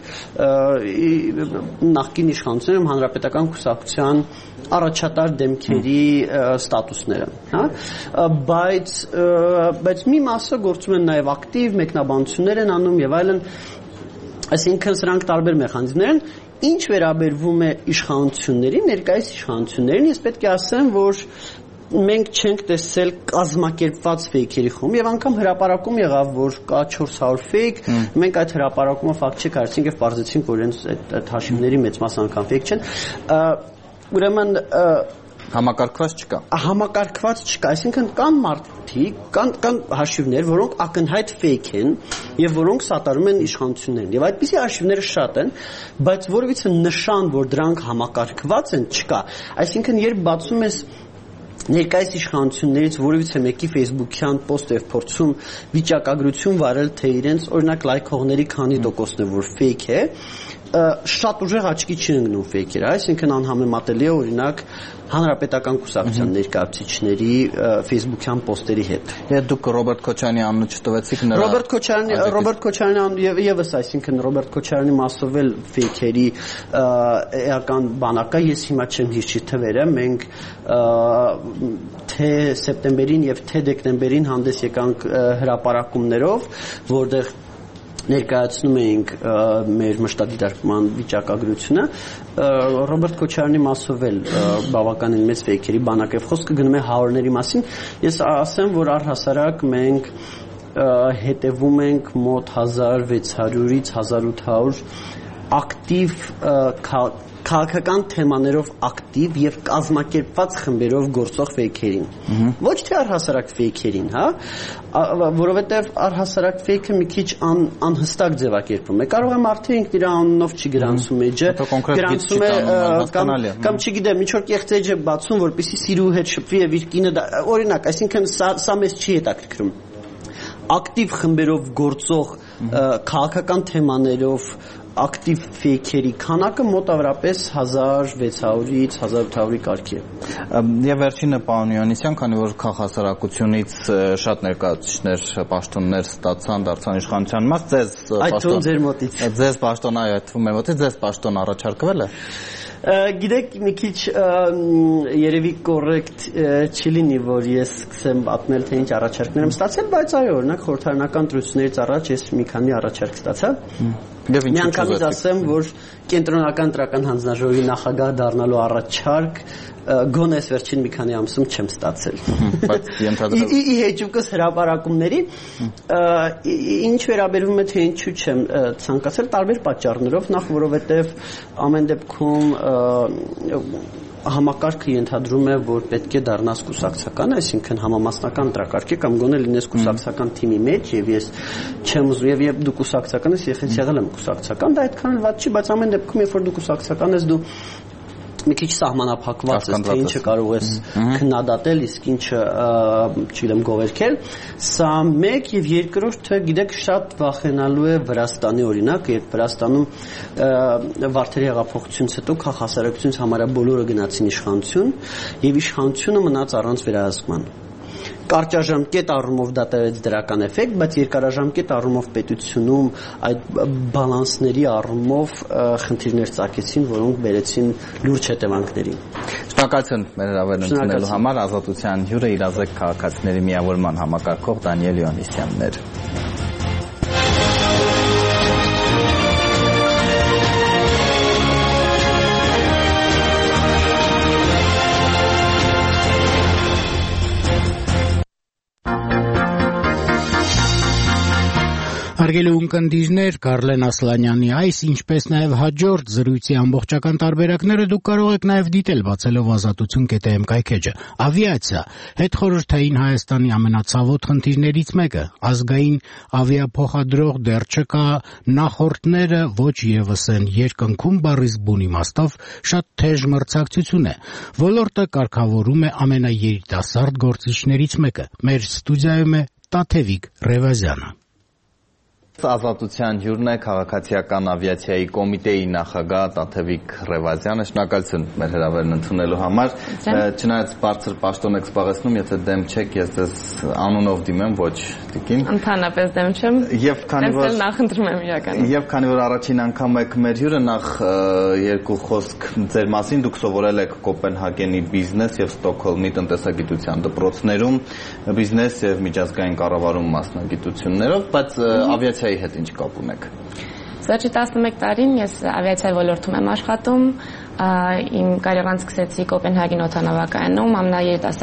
նախկին իշխանություններում հանրապետական կուսակցության առաջատար դեմքերի ստատուսները, հա, բայց բայց մի մասը գործում են նաև ակտիվ, մեկնաբանություններ են անում եւ այլն, այսինքն սրանք տարբեր մեխանիզմներ են։ Ինչ վերաբերվում է իշխանություններին, ներկայիս իշխանություններին, ես պետք է ասեմ, որ մենք չենք տեսել կազմակերպված ֆեյքերի խումբ եւ անգամ հրապարակում եղավ որ կա չորս հարյուր ֆեյք մենք այդ հրապարակումը ֆակտ չեկ հարցինք եւ բարձեցինք որ այնց այդ հաշիվների մեծ մասը անգամ ֆեյք չեն ուրեմն համակարգված չկա համակարգված չկա այսինքն կան մարդիկ կան կան հաշիվներ որոնք ակնհայտ ֆեյք են եւ որոնք սատարում են իշխանություններին եւ այդպիսի հաշիվները շատ են բայց որովհետեւ նշան որ դրանք համակարգված են չկա այսինքն երբ բացում ես ներկայիս իշխանություններից որևիցե մեկի Facebook-յան post-ը փորձում վիճակագրություն վարել թե իրենց օրինակ լայքողների քանի տոկոսն է որ fake է շատ ուժեղ աչքի չի ընկնում fake-երը այսինքն անհամեմատելի է օրինակ հանրապետական կուսակցության ներկայացուցիչների Facebook-յան post-երի հետ եւ դուք Ռոբերտ Քոչարյանի անունը չտվեցիք նրա Ռոբերտ Քոչարյանի Ռոբերտ Քոչարյանի եւ եւս այսինքն Ռոբերտ Քոչարյանի մասով էլ fake-երի էական բանակա ես հիմա չեմ հիշի թվերը մենք թե սեպտեմբերին եւ թե դեկտեմբերին հանդես եկանք հրապարակումներով որտեղ ներկայացնում էինք մեր մշտադիտարկման վիճակագրությունը Ռոբերտ Քոչարյանի մասով էլ բավականին մեծ ֆեյքերի բանակ եւ խոսքը գնում է հարյուրների մասին ես ասեմ որ առհասարակ մենք հետևում ենք մոտ հազար վեց հարյուրից հազար ութ հարյուր ակտիվ քաղաքական թեմաներով ակտիվ եւ կազմակերպված խմբերով գործող ֆեյքերին ոչ թե առհասարակ ֆեյքերին հա որովհետեւ առհասարակ ֆեյքը մի քիչ անհստակ ձևակերպում է կարող է մարդը ինքն իր անունով չի գրանցում էջը գրանցում է կամ կամ չգիտեմ ինչ որ կեղծ էջ է բացում որպեսզի սիրու հետ շփվի եւ իր կինը օրինակ այսինքն սա մեզ չի հետաքրքրում ակտիվ խմբերով գործող քաղաքական թեմաներով ակտիվ ֆեյքերի քանակը մոտավորապես հազար վեց հարյուրից հազար ութ հարյուրի կարգի է։ Եվ վերջինը պարոն Յովհաննիսյան, քանի որ քաղաքասարակությունից շատ ներկայացուցիչներ, պաշտոններ ստացան, դարձան իշխանության մաս, ձեզ պաշտոն ձեր մոտից։ Ձեզ պաշտոն այո, այդ թվում է մոտից, ձեզ պաշտոն առաջարկվել է։ Գիտեք, մի քիչ երևի կոռեկտ չի լինի, որ ես սկսեմ պատմել, թե ինչ առաջարկներ եմ ստացել, բայց այո, օրինակ խորհրդարանական ընտրություններից առաջ ես մի քանի առաջարկ ստացա։ Միանգամից ասեմ, որ կենտրոնական ընտրական հանձնաժողովի նախագահ դառնալու առաջարկ գոնե այս վերջին մի քանի ամսում չեմ ստացել։ Բայց ենթադրում ի հեճուկս հրապարակումների ինչ վերաբերվում է թե ինչու չեմ ցանկացել տարբեր պատճառներով, նախ որովհետև ամեն դեպքում համակարգը ենթադրում է, որ պետք է դառնաս կուսակցական, այսինքն համամասնական ընտրակարգի կամ գոնե լինես կուսակցական թիմի մեջ եւ ես չեմ ուզում եւ երբ դու կուսակցական ես, ես եղել եմ կուսակցական, դա այդքան էլ վատ չի, բայց ամեն դեպքում երբ որ դու կուսակցական ես, դու մի քիչ սահմանափակված ես, թե ինչը կարող ես քննադատել, իսկ ինչը, չգիտեմ, գովերքել։ Սա մեկ եւ երկրորդը, գիտեք, շատ վախենալու է Վրաստանի օրինակ, երբ Վրաստանում Վարդերի հեղափոխությունից հետո քաղաքասարակությունից համարյա բոլորը գնացին իշխանություն եւ իշխանությունը մնաց առանց վերահսկման։ Կարճաժամկետ առումով դա տվեց դրական էֆեկտ, բայց երկարաժամկետ առումով պետությունում այդ բալանսների առումով խնդիրներ ծագեցին, որոնք բերեցին լուրջ հետևանքների։ Շնորհակալություն մեր հրավերն ընդունելու համար Ազատության հյուրը իրազեկ քաղաքացիների միավորման համակարգող Դանիել Յովհաննիսյանն էր։ Հարգելի ունկնդիրներ, Կարլեն Ասլանյանի այս, ինչպես նաև հաջորդ զրույցի ամբողջական տարբերակները դուք կարող եք նաև դիտել բացելով ազատություն կետ էմ կայքեջը։ Ավիացիա, հետխորհրդային Հայաստանի ամենացավոտ խնդիրներից մեկը, ազգային ավիափոխադրող դեռ չկա, նախորդները ոչ եւս են, երկնքում բառից բուն իմաստով շատ թեժ մրցակցություն է։ Ոլորտը կարգավորում է ամենաերիտասարդ գործիչներից մեկը։ Մեր ստուդիայում է Տաթևիկ Ռևազյանը։ Ազատության հյուրն է քաղաքացիական ավիացիայի կոմիտեի նախագահ Տաթևիկ Ռևազյանը։ Շնորհակալություն մեր հրավերն ընդունելու համար։ Չնայած բարձր պաշտոն եք զբաղեցնում, եթե դեմ չեք, ես ձեզ անունով դիմեմ, ոչ տիկին։ Ընդհանրապես դեմ չեմ։ Եվ քանի որ նախընտրում եմ իրականում։ Եվ քանի որ առաջին անգամ եք մեր հյուրը, նախ երկու խոսք ձեր մասին, դուք սովորել եք Կոպենհագենի բիզնես եւ Ստոկհոլմի տնտեսագիտության դպրոցներում, բիզնես եւ միջազգային կառավարում մասնագիտություններով, բայց ավիացիայի հետ ինչ կապ ունեք։ Վերջի տասնմեկ տարին ես ավիացիայի ոլորտում եմ աշխատում, իմ կարիերան սկսեցի Կոպենհագեն օդանավակայանում, ամենաերիտասարդ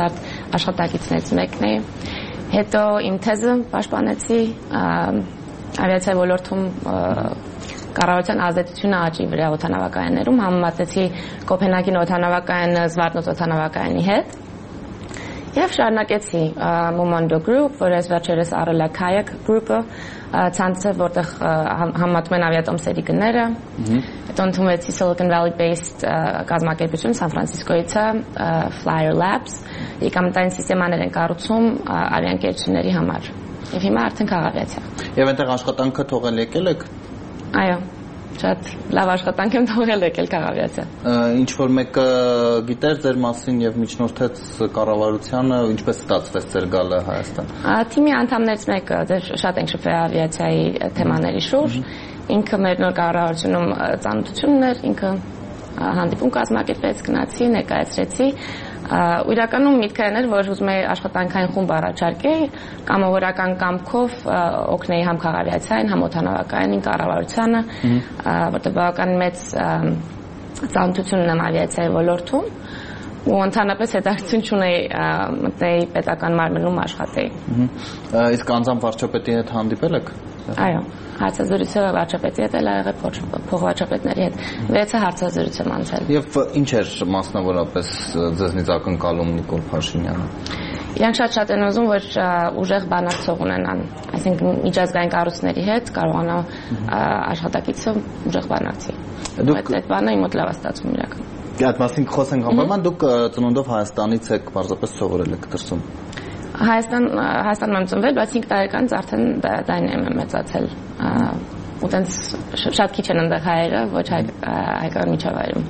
աշխատակիցներից մեկն է։ Հետո իմ թեզը պաշտպանեցի ավիացիայի ոլորտում կառավարության ազդեցությունը աճի վրա օդանավակայաններում, համեմատեցի Կոպենհագեն օդանավակայանը Զվարթնոց օդանավակայանի հետ եւ շարունակեցի Momondo Group, որը վերջերս առել է Kayak Group-ը, ցանցը, որտեղ համատում են ավիատոմսերի գները։ Հետո ընդունվեցի Silicon Valley-based կազմակերպություն Սան Ֆրանցիսկոից Flyer Labs, եկամտային սիստեմաներ են կառուցում ավիաընկերությունների համար։ Եվ հիմա արդեն քաղաքավիացիա։ Եվ այնտեղ աշխատանքը թողել եկել եք։ Այո, շատ լավ աշխատանք եմ թողել եկել քաղաքավիացիա։ Ինչ որ մեկը գիտեր ձեր մասին եւ միջնորդեց կառավարությանը, ինչպես ստացվեց ձեր գալը Հայաստան։ Թիմի անդամներից մեկը դեռ շատ ենք շփվել ավիացիայի թեմաների շուրջ։ Ինքը մեր նոր կառավարությունում ծանոթությունն էր, ինքը հանդիպում կազմակերպեց, գնացի, ներկայացրեցի։ Ու իրականում միտքը էր, որ ուզում էի աշխատանքային խումբ առաջարկեի, կամավորական կամքով օգնեի համ քաղաքավիացիային, համ օդանավակայանին, կառավարությանը, որտեղ բավական մեծ ծանոթություն ունեմ ավիացիայի ոլորտում ու ընդհանրապես հետաքրքրություն չունեի մտնեի պետական մարմնում աշխատեի։ Իսկ անձամբ վարչապետի հետ հանդիպել եք։ Այո, հարցազրույցը վարչապետի հետ էլ ա եղել, փոխվարչապետների հետ։ Վեցը հարցազրույց եմ անցել։ Եվ ինչ էր մասնավորապես ձեզնից ակնկալում Նիկոլ Փաշինյանը։ Իրանք շատ-շատ են ուզում, որ ուժեղ բանակցող ունենան, այսինքն միջազգային կառույցների հետ կարողանա աշխատակիցը ուժեղ բանակցի։ Այդ բանը իմ մոտ լավ է ստացվում իրական։ Այդ մասին խոսենք համարման, դուք ծնունդով Հայաստանից եք, պարզապես սովորել եք դրսում։ Հայաստան Հայաստանում եմ ծնվել, բայց հինգ տարեկանից արդեն դայներում եմ մեծացել։ Ու տենց շատ քիչ են այնտեղ հայերը, ոչ հայկական միջավայրում։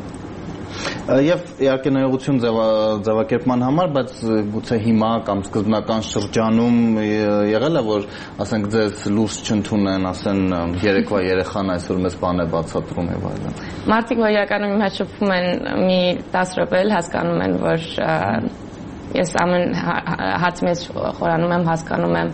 Եվ իհարկե ներողություն ձևակերպման համար, բայց գուցե հիմա կամ սկզբնական շրջանում եղել է, որ ասենք ձեզ լուրջ չընդունեն, ասեն երեկվա երեխան այսօր մեզ բան է բացատրում եւ այլն։ Մարդիկ որ իրականում իմ հետ շփվում են մի տասը րոպե էլ հասկանում են, որ ես ամեն հարցի մեջ խորանում եմ, հասկանում եմ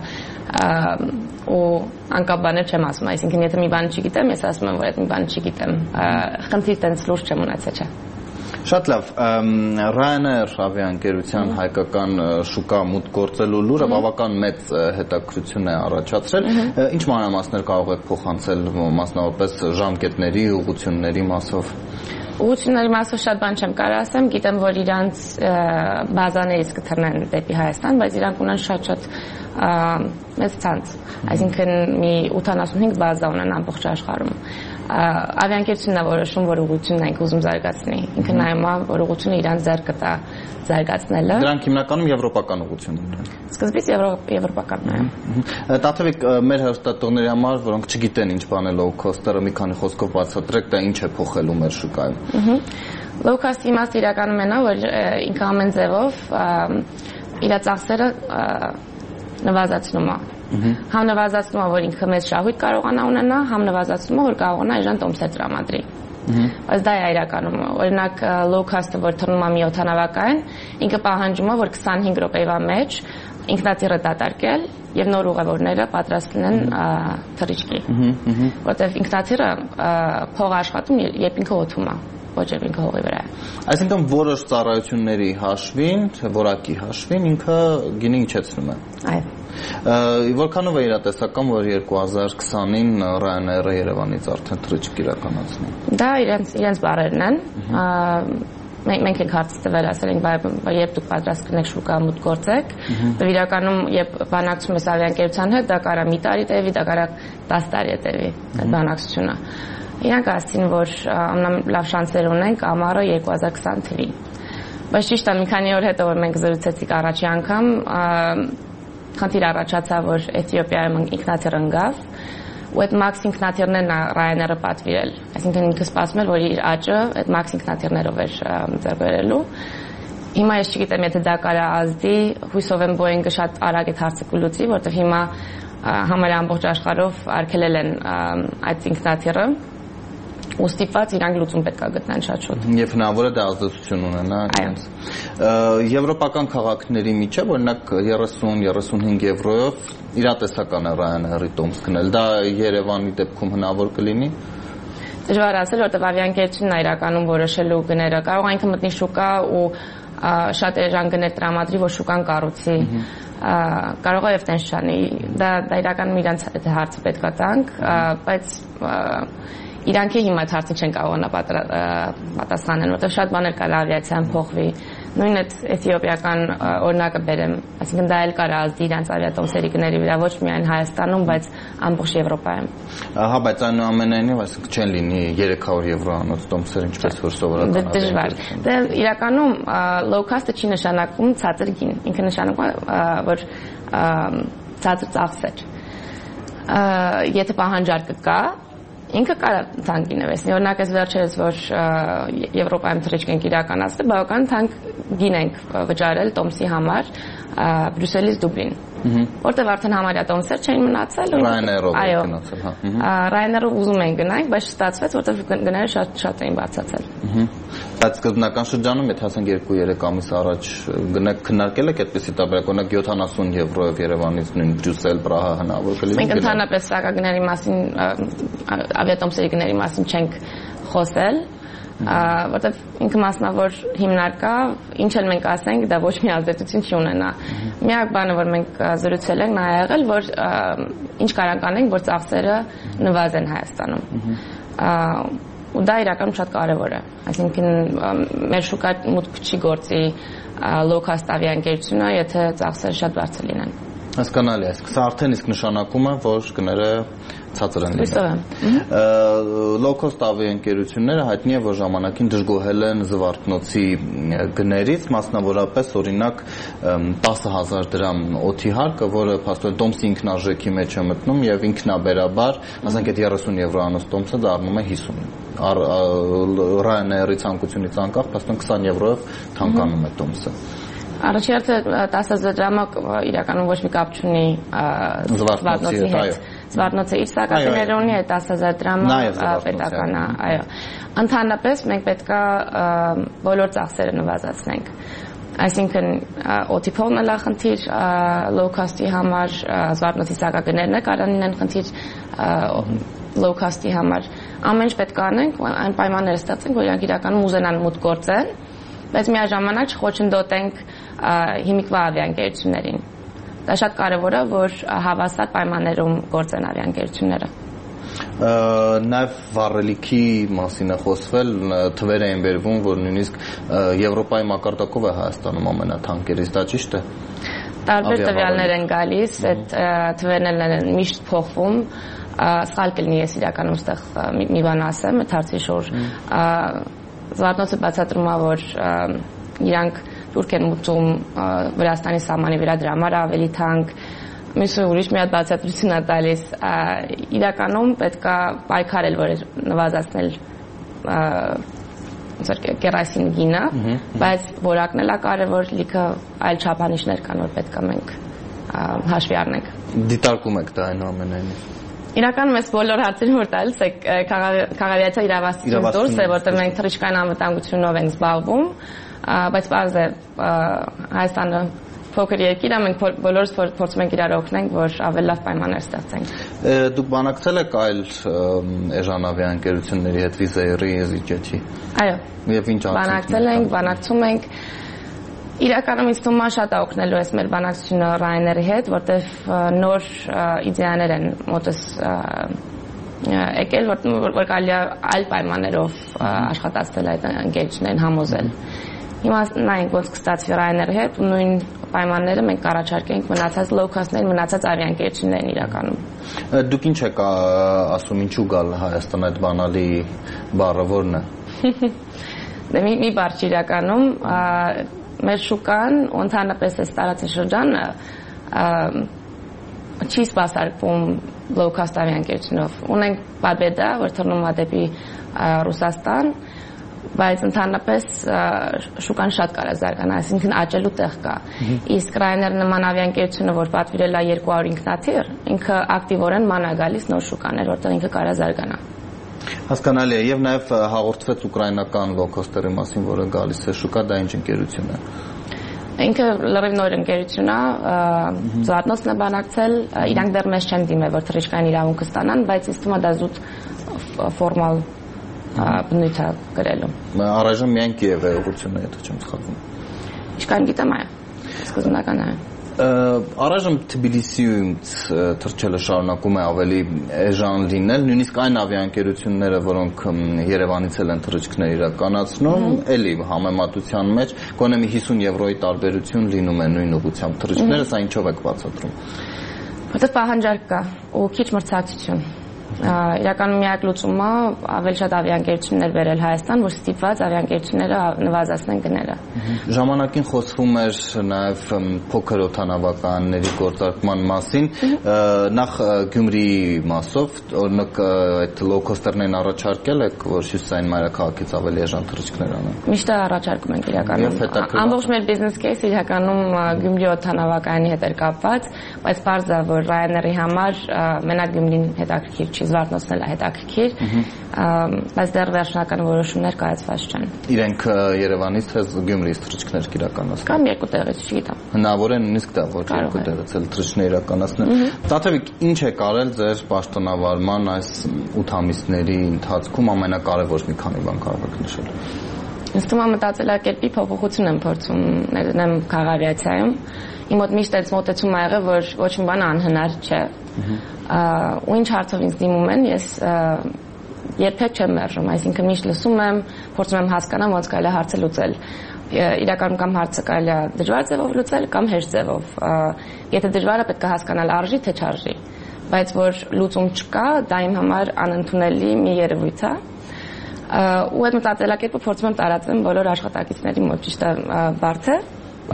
ու անկապ բաներ չեմ ասում, այսինքն եթե մի բան չգիտեմ, ես ասում եմ, որ այդ մի բան չգիտեմ, խնդիր տենց լուրջ չեմ ունեցել, չէ։ Շատ լավ, Ryanair ավիաընկերության հայկական շուկա մուտք գործելու լուրը բավական մեծ հետաքրքրություն է առաջացրել։ Ինչ մանրամասներ կարող եք փոխանցել մասնավորապես ժամկետների, ուղղությունների մասով։ Ուղղությունների մասով շատ բան չեմ կարող ասեմ, գիտեմ, որ իրանց բազաներից կթռնեն դեպի Հայաստան, բայց իրանք ունեն շատ-շատ մեծ ցանց, այսինքն մի ութանասունհինգ բազա ունեն ամբողջ աշխարհում։ Ավիաընկերությունն է որոշում, որ ուղղությունն ենք ուզում զարգացնի, ինքը նայում է, որ ուղղությունը իրան ձեռք կտա զարգացնելը։ Դրանք հիմնականում եվրոպական ուղղություններ են։ Սկզբից եվրոպականն է։ Տաթևիկ, մեր հեռուստատողների համար, որոնք չգիտեն ինչ բան է low cost-ը, մի քանի խոսքով բացատրեք, դա ինչ է փոխելու մեր շուկայում։ Low cost-ի իմաստը իրականում է նա, որ ինքը ամեն ձևով իր ծախսերը նվազացնում է։ Համ նվազացնում է, որ ինքը մեծ շահույթ կարողանա ունենա, համ նվազացնում է, որ կարողանա իրան տոմսեր տրամադրի։ Բայց դա է իրականում։ Օրինակ low cost-ը, որ թռնում է մի օդանավակայան, ինքը պահանջում է, որ քսանհինգ րոպեվա մեջ ինքնաթիռը դատարկել եւ նոր ուղևորները պատրաստ լինեն թռիչքի։ Որտեւ ինքնաթիռը փող աշխատում, երբ ինքը օդում է, ոչ երբ ինքը հողի վրա է։ Այսինքն որոշ ծառայությունների հաշվին, որակի հաշվին ինքը գինի իջեցնում է։ Այո։ Որքանով է իրատեսական, որ երկու հազար քսանին Ryanair-ը Երևանից արդեն թռիչք իրականացնի։ Դա իրենց իրենց բառերն են։ Մենք ենք հարց տվել, ասել ենք, բայց երբ դուք պատրաստ կլինեք շուկա մուտք գործեք, եւ իրականում երբ բանակցում ես ավիաընկերության հետ, դա կարա մի տարի տևի, դա կարա տասը տարի տևի այդ բանակցությունը։ Իրանք ասացին, որ ամենալավ շանսեր ունենք ամառը երկու հազար քսան թվին։ Բայց ճիշտ է, մի քանի օր հետո որ մենք զրուցեցինք առաջի անգամ, խնդիր առաջացավ, որ Էթիոպիայում ինքնաթիռ ընկավ, ու այդ մաքս ինքնաթիռներն է Ryanair-ը պատվիրել։ Այսինքն ինքը սպասում էր, որ իր աճը այդ մաքս ինքնաթիռներով էր ձեռք բերելու։ Հիմա ես չգիտեմ, եթե դա կարա ազդի, հույսով եմ Boeing-ը շատ արագ այդ հարցը կլուծի, որտեղ հիմա համարյա ամբողջ աշխարհով արգելել են այդ ինքնաթիռը։ Ու ստիպված իրանք լուծում պետք է գտնեն շատ շուտ։ Եվ հնարավոր է դա ազդեցություն ունենա իրենց։ Եվրոպական քաղաքների միջև օրինակ երեսուն երեսունհինգ եվրոյով իրատեսական է Ryanair-ի տոմս գնել։ Դա Երևանի դեպքում հնարավոր կլինի։ Դժվար ասել, որտեղ ավիաընկերությունն է իրականում որոշելու գները։ Կարող է ինքը մտնի շուկա ու շատ էժան գներ տրամադրի, որ շուկան կառուցի, կարող է եւ տենց չանի։ Դա դա իրականում իրանց հարցը պետք է տանք, բայց իրանք հիմա այդ հարցը չեն կարողանա պատասխանել, որտեղ շատ բաներ կար ավիացիան փոխվի։ Նույն այդ էթիոպիական օրինակը բերեմ, այսինքն դա էլ կար ազդի իրանց ավիատոմսերի գների վրա, ոչ միայն Հայաստանում, բայց ամբողջ Եվրոպայում։ Ահա, բայց այնուամենայնիվ, այսինքն չեն լինի երեք հարյուր եվրոանոց տոմսեր, ինչպես որ սովորական դժվար։ Դե իրականում low cost-ը չի նշանակում ցածր գին, ինքը նշանակում է, որ ցածր ծախսեր։ Եթե պահանջարկը կա, ինքը կարա թանկ լինի։ Օրինակ այս վերջերս որ Եվրոպայում թռիչք ենք իրականացրել, բավական թանկ գին ենք վճարել տոմսի համար Բրյուսելից Դուբլին, որտեղ արդեն համարյա տոմսեր չէին մնացել ու Ryanair-ով գնացել, հա։ Ryanair-ով ուզում են գնանք, բայց չստացվեց, որտեղ գները շատ շատ էին բարձրացել։ Բայց սկզբնական շրջանում, եթե ասենք երկու-երեք ամիս առաջ գնաք քննարկել եք այդպիսի տարբերակ, օրինակ յոթանասուն եվրոյով Երևանից նույն Բրյուսել, Պրահա հնարավոր կլինի։ Մենք ընդհանրապես սակագների մասին, ավիատոմսերի գների մասին չենք խոսել, որտեղ ինքը մասնավոր հիմնարկ է, ինչ էլ մենք ասենք, դա ոչ մի ազդեցություն չի ունենա։ Միակ բանը, որ մենք զրուցել ենք, նա ա եղել, որ ինչ կարող անենք, որ ծախսերը նվազեն Հայաստանում։ Ու դա իրականում շատ կարևոր է։ Այսինքն մեր շուկա մուտք չի գործի low cost ավիաընկերությունը, եթե ծախսերը շատ բարձր լինեն։ Հասկանալի է, սա արդեն իսկ նշանակում է, որ գները ցածր են լինում։ Low cost ավիաընկերությունները հայտնի է, որ ժամանակին դժգոհել են զվարթնոցի գներից, մասնավորապես օրինակ տասը հազար դրամ օդի հարկը, որը փաստորեն տոմսի ինքնարժեքի մեջ է մտնում եւ ինքնաբերաբար, ասենք այդ երեսուն եվրոանոց տոմսը դառնում է հիսուն։ Ryanair-ի ցանկությունից անկախ, փաստորեն քսան եվրոյով թանկանում է տոմսը։ Առաջերտը տասը դրամը իրականում ոչ մի կապ չունի զվարթնոցի հետ։ Զվարթնոցը իր սակագները ունի, այդ տասը հազար դրամը պետական է, այո։ Ընդհանրապես մենք պետք է բոլոր ծախսերը նվազեցնենք։ Այսինքն օդի փոխն էլ է խնդիր low cost-ի համար, զվարթնոցի սակագներն է կարող լինեն խնդիր low cost-ի համար։ Ամեն ինչ պետք է անենք, այն պայմանները ստեղծենք, որ իրանք իրականում ուզենան մուտք գործեն, բայց միաժամանակ չխոչընդոտենք հիմիկվա ավիաընկերություններին։ Դա շատ կարևոր է, որ հավասար պայմաններում գործեն ավիաընկերությունները։ Նաև վառելիքի մասին է խոսվել, թվեր էին բերվում, որ նույնիսկ Եվրոպայի մակարդակով է Հայաստանում ամենաթանկերից, դա ճիշտ է։ Տարբեր տվյալներ են գալիս, այդ թվերն են միշտ փոխվում, սխալ կլինի ես իրականում այստեղ մի բան ասեմ, այդ հարցի շուրջ։ Զվարթնոցը բացատրում է, որ իրանք թուրք են մուտում Վրաստանի սահմանի վրա դրամարը ավելի թանկ, մյուսը ուրիշ մի հատ բացատրություն է տալիս, իրականում պետք է պայքարել, որ նվազեցնել կերոսին գինը, բայց որակն էլ է կարևոր, լիքը այլ չափանիշներ կան, որ պետք է մենք հաշվի առնենք։ Դիտարկում եք դա այնուամենայնիվ։ Իրականում ես բոլոր հարցերին որ տալիս եք քաղաքացիական իրավասություն դուրս է, որտեղ մենք թռիչքային անվտանգությունով ենք զբաղվում, բայց բարձ է Հայաստանը փոքր երկիր է, մենք բոլորս փորձում ենք իրար օգնենք, որ ավելի լավ պայմաններ ստեղծենք։ Դուք բանակցել եք այլ էժան ավիաընկերությունների հետ, Wizz Air-ի, EasyJet-ի։ Այո։ Եվ ինչ բանակցել ենք, բանակցում ենք։ Իրականում ինձ թվում է շատ է օգնելու էս մեր բանակցությունը Ryanair-ի հետ, որտեղ նոր իդեաներ են մոտս եկել, որ կարելի է այլ պայմաններով աշխատացնել այդ ընկերություններին համոզել։ Հիմա նայենք ոնց կստացվի Ryanair-ի հետ ու նույն պայմանները մենք կառաջարկենք մնացած low cost-ներին, մնացած ավիաընկերություններին իրականում։ Դուք ինչ եք ասում, ինչու գալ Հայաստան այդ բանալի բառը որն է։ Դե մի բառ չի իրականում, մեր շուկան ընդհանրապես այս տարածաշրջանը չի սպասարկվում low cost ավիաընկերությունով։ Ունենք Победа, որ թռնում է դեպի Ռուսաստան, բայց ընդհանրապես շուկան շատ կարա զարգանա, այսինքն աճելու տեղ կա։ Իսկ Ryanair նման ավիաընկերությունը, որ պատվիրել է երկու հարյուր ինքնաթիռ, ինքը ակտիվորեն ման է գալիս նոր շուկաներ, որտեղ ինքը կարա զարգանա։ Հասկանալի է, եւ նաեւ հաղորդվեց ուկրաինական low cost-երի մասին, որը գալիս է շուկա, դա ինչ ընկերություն է։ Ինքը լրիվ նոր ընկերություն է, Զվարթնոցն է բանակցել, իրանք դեռ մեզ չեն դիմել, որ թռիչքային իրավունքը ստանան, բայց ինձ թվում է դա զուտ ֆորմալ բնույթ է գրելու։ Առայժմ միայն Կիև է ուղղությունը, եթե չեմ սխալվում։ Ինչքան գիտեմ, այո։ Սկզբնական այո։ Առայժմ Թբիլիսիից թռչելը շարունակում է ավելի էժան լինել, նույնիսկ այն ավիաընկերությունները, որոնք Երևանից են թռիչքներ իրականացնում, էլի համեմատության մեջ գոնե մի հիսուն եվրոյի տարբերություն լինում է նույն ուղղությամբ թռիչքները, սա ինչով եք բացատրում։ Որտեղ պահանջարկ կա ու քիչ մրցակցություն։ Իրականում միակ լուծումը ավելի շատ ավիաընկերություններ բերել Հայաստան, որ ստիպված ավիաընկերությունները նվազեցնեն գները։ Ժամանակին խոսվում էր նաև փոքր օդանավականների գործարկման մասին, նախ Գյումրիի մասով, օրինակ այդ լոw-coster-ներն առաջարկել եք, որ Հյուսիսային մայրաքաղաքից ավելի էժան թռիչքներ անեն։ Միշտ առաջարկում ենք իրականում։ Ամբողջ մեր բիզնես կեյսը իրականում Գյումրի օդանավակայանի հետ էր կապված, բայց պարզ է, որ Ryanair-ի համար մենակ Գյումրին հետաքրքիր չի, Զվարթնոցն էլ է հետաքրքիր, բայց դեռ վերջնական որոշումներ կայացված չեն։ Իրենք Երևանից թե Գյումրիից թռիչքներ կիրականացնեն։ Կամ երկու տեղից, չգիտեմ։ Հնարավոր է նույնիսկ դա, որ երկու տեղից էլ թռիչքներ իրականացնեն։ Տաթևիկ, ինչ է կարել ձեր պաշտոնավարման այս ութ ամիսների ընթացքում ամենակարևոր մի քանի բան կարող եք նշել։ Ինձ թվում է մտածելակերպի փոփոխություն եմ փորձում ներդնեմ քաղաքավիացիայում։ Իմ մոտ միշտ այդ մոտեցում ա եղել, որ ոչ մի բան անհնար չէ։ Ու ինչ հարցով ինձ դիմում են, ես երբեք չեմ մերժում, այսինքն միշտ լսում եմ, փորձում եմ հասկանալ ոնց կարելի է հարցը լուծել։ Իրականում կամ հարցը կարելի է դժվար ձևով լուծել, կամ հեշտ ձևով։ Եթե դժվար է, պետք է հասկանալ արժի թե չարժի, բայց որ լուծում չկա, դա իմ համար անընդունելի մի երևույթ է։ Ու այդ մտածելակերպը փորձում եմ տարածեմ բոլոր աշխատակիցների մոտ, ճիշտ է, բարդ է։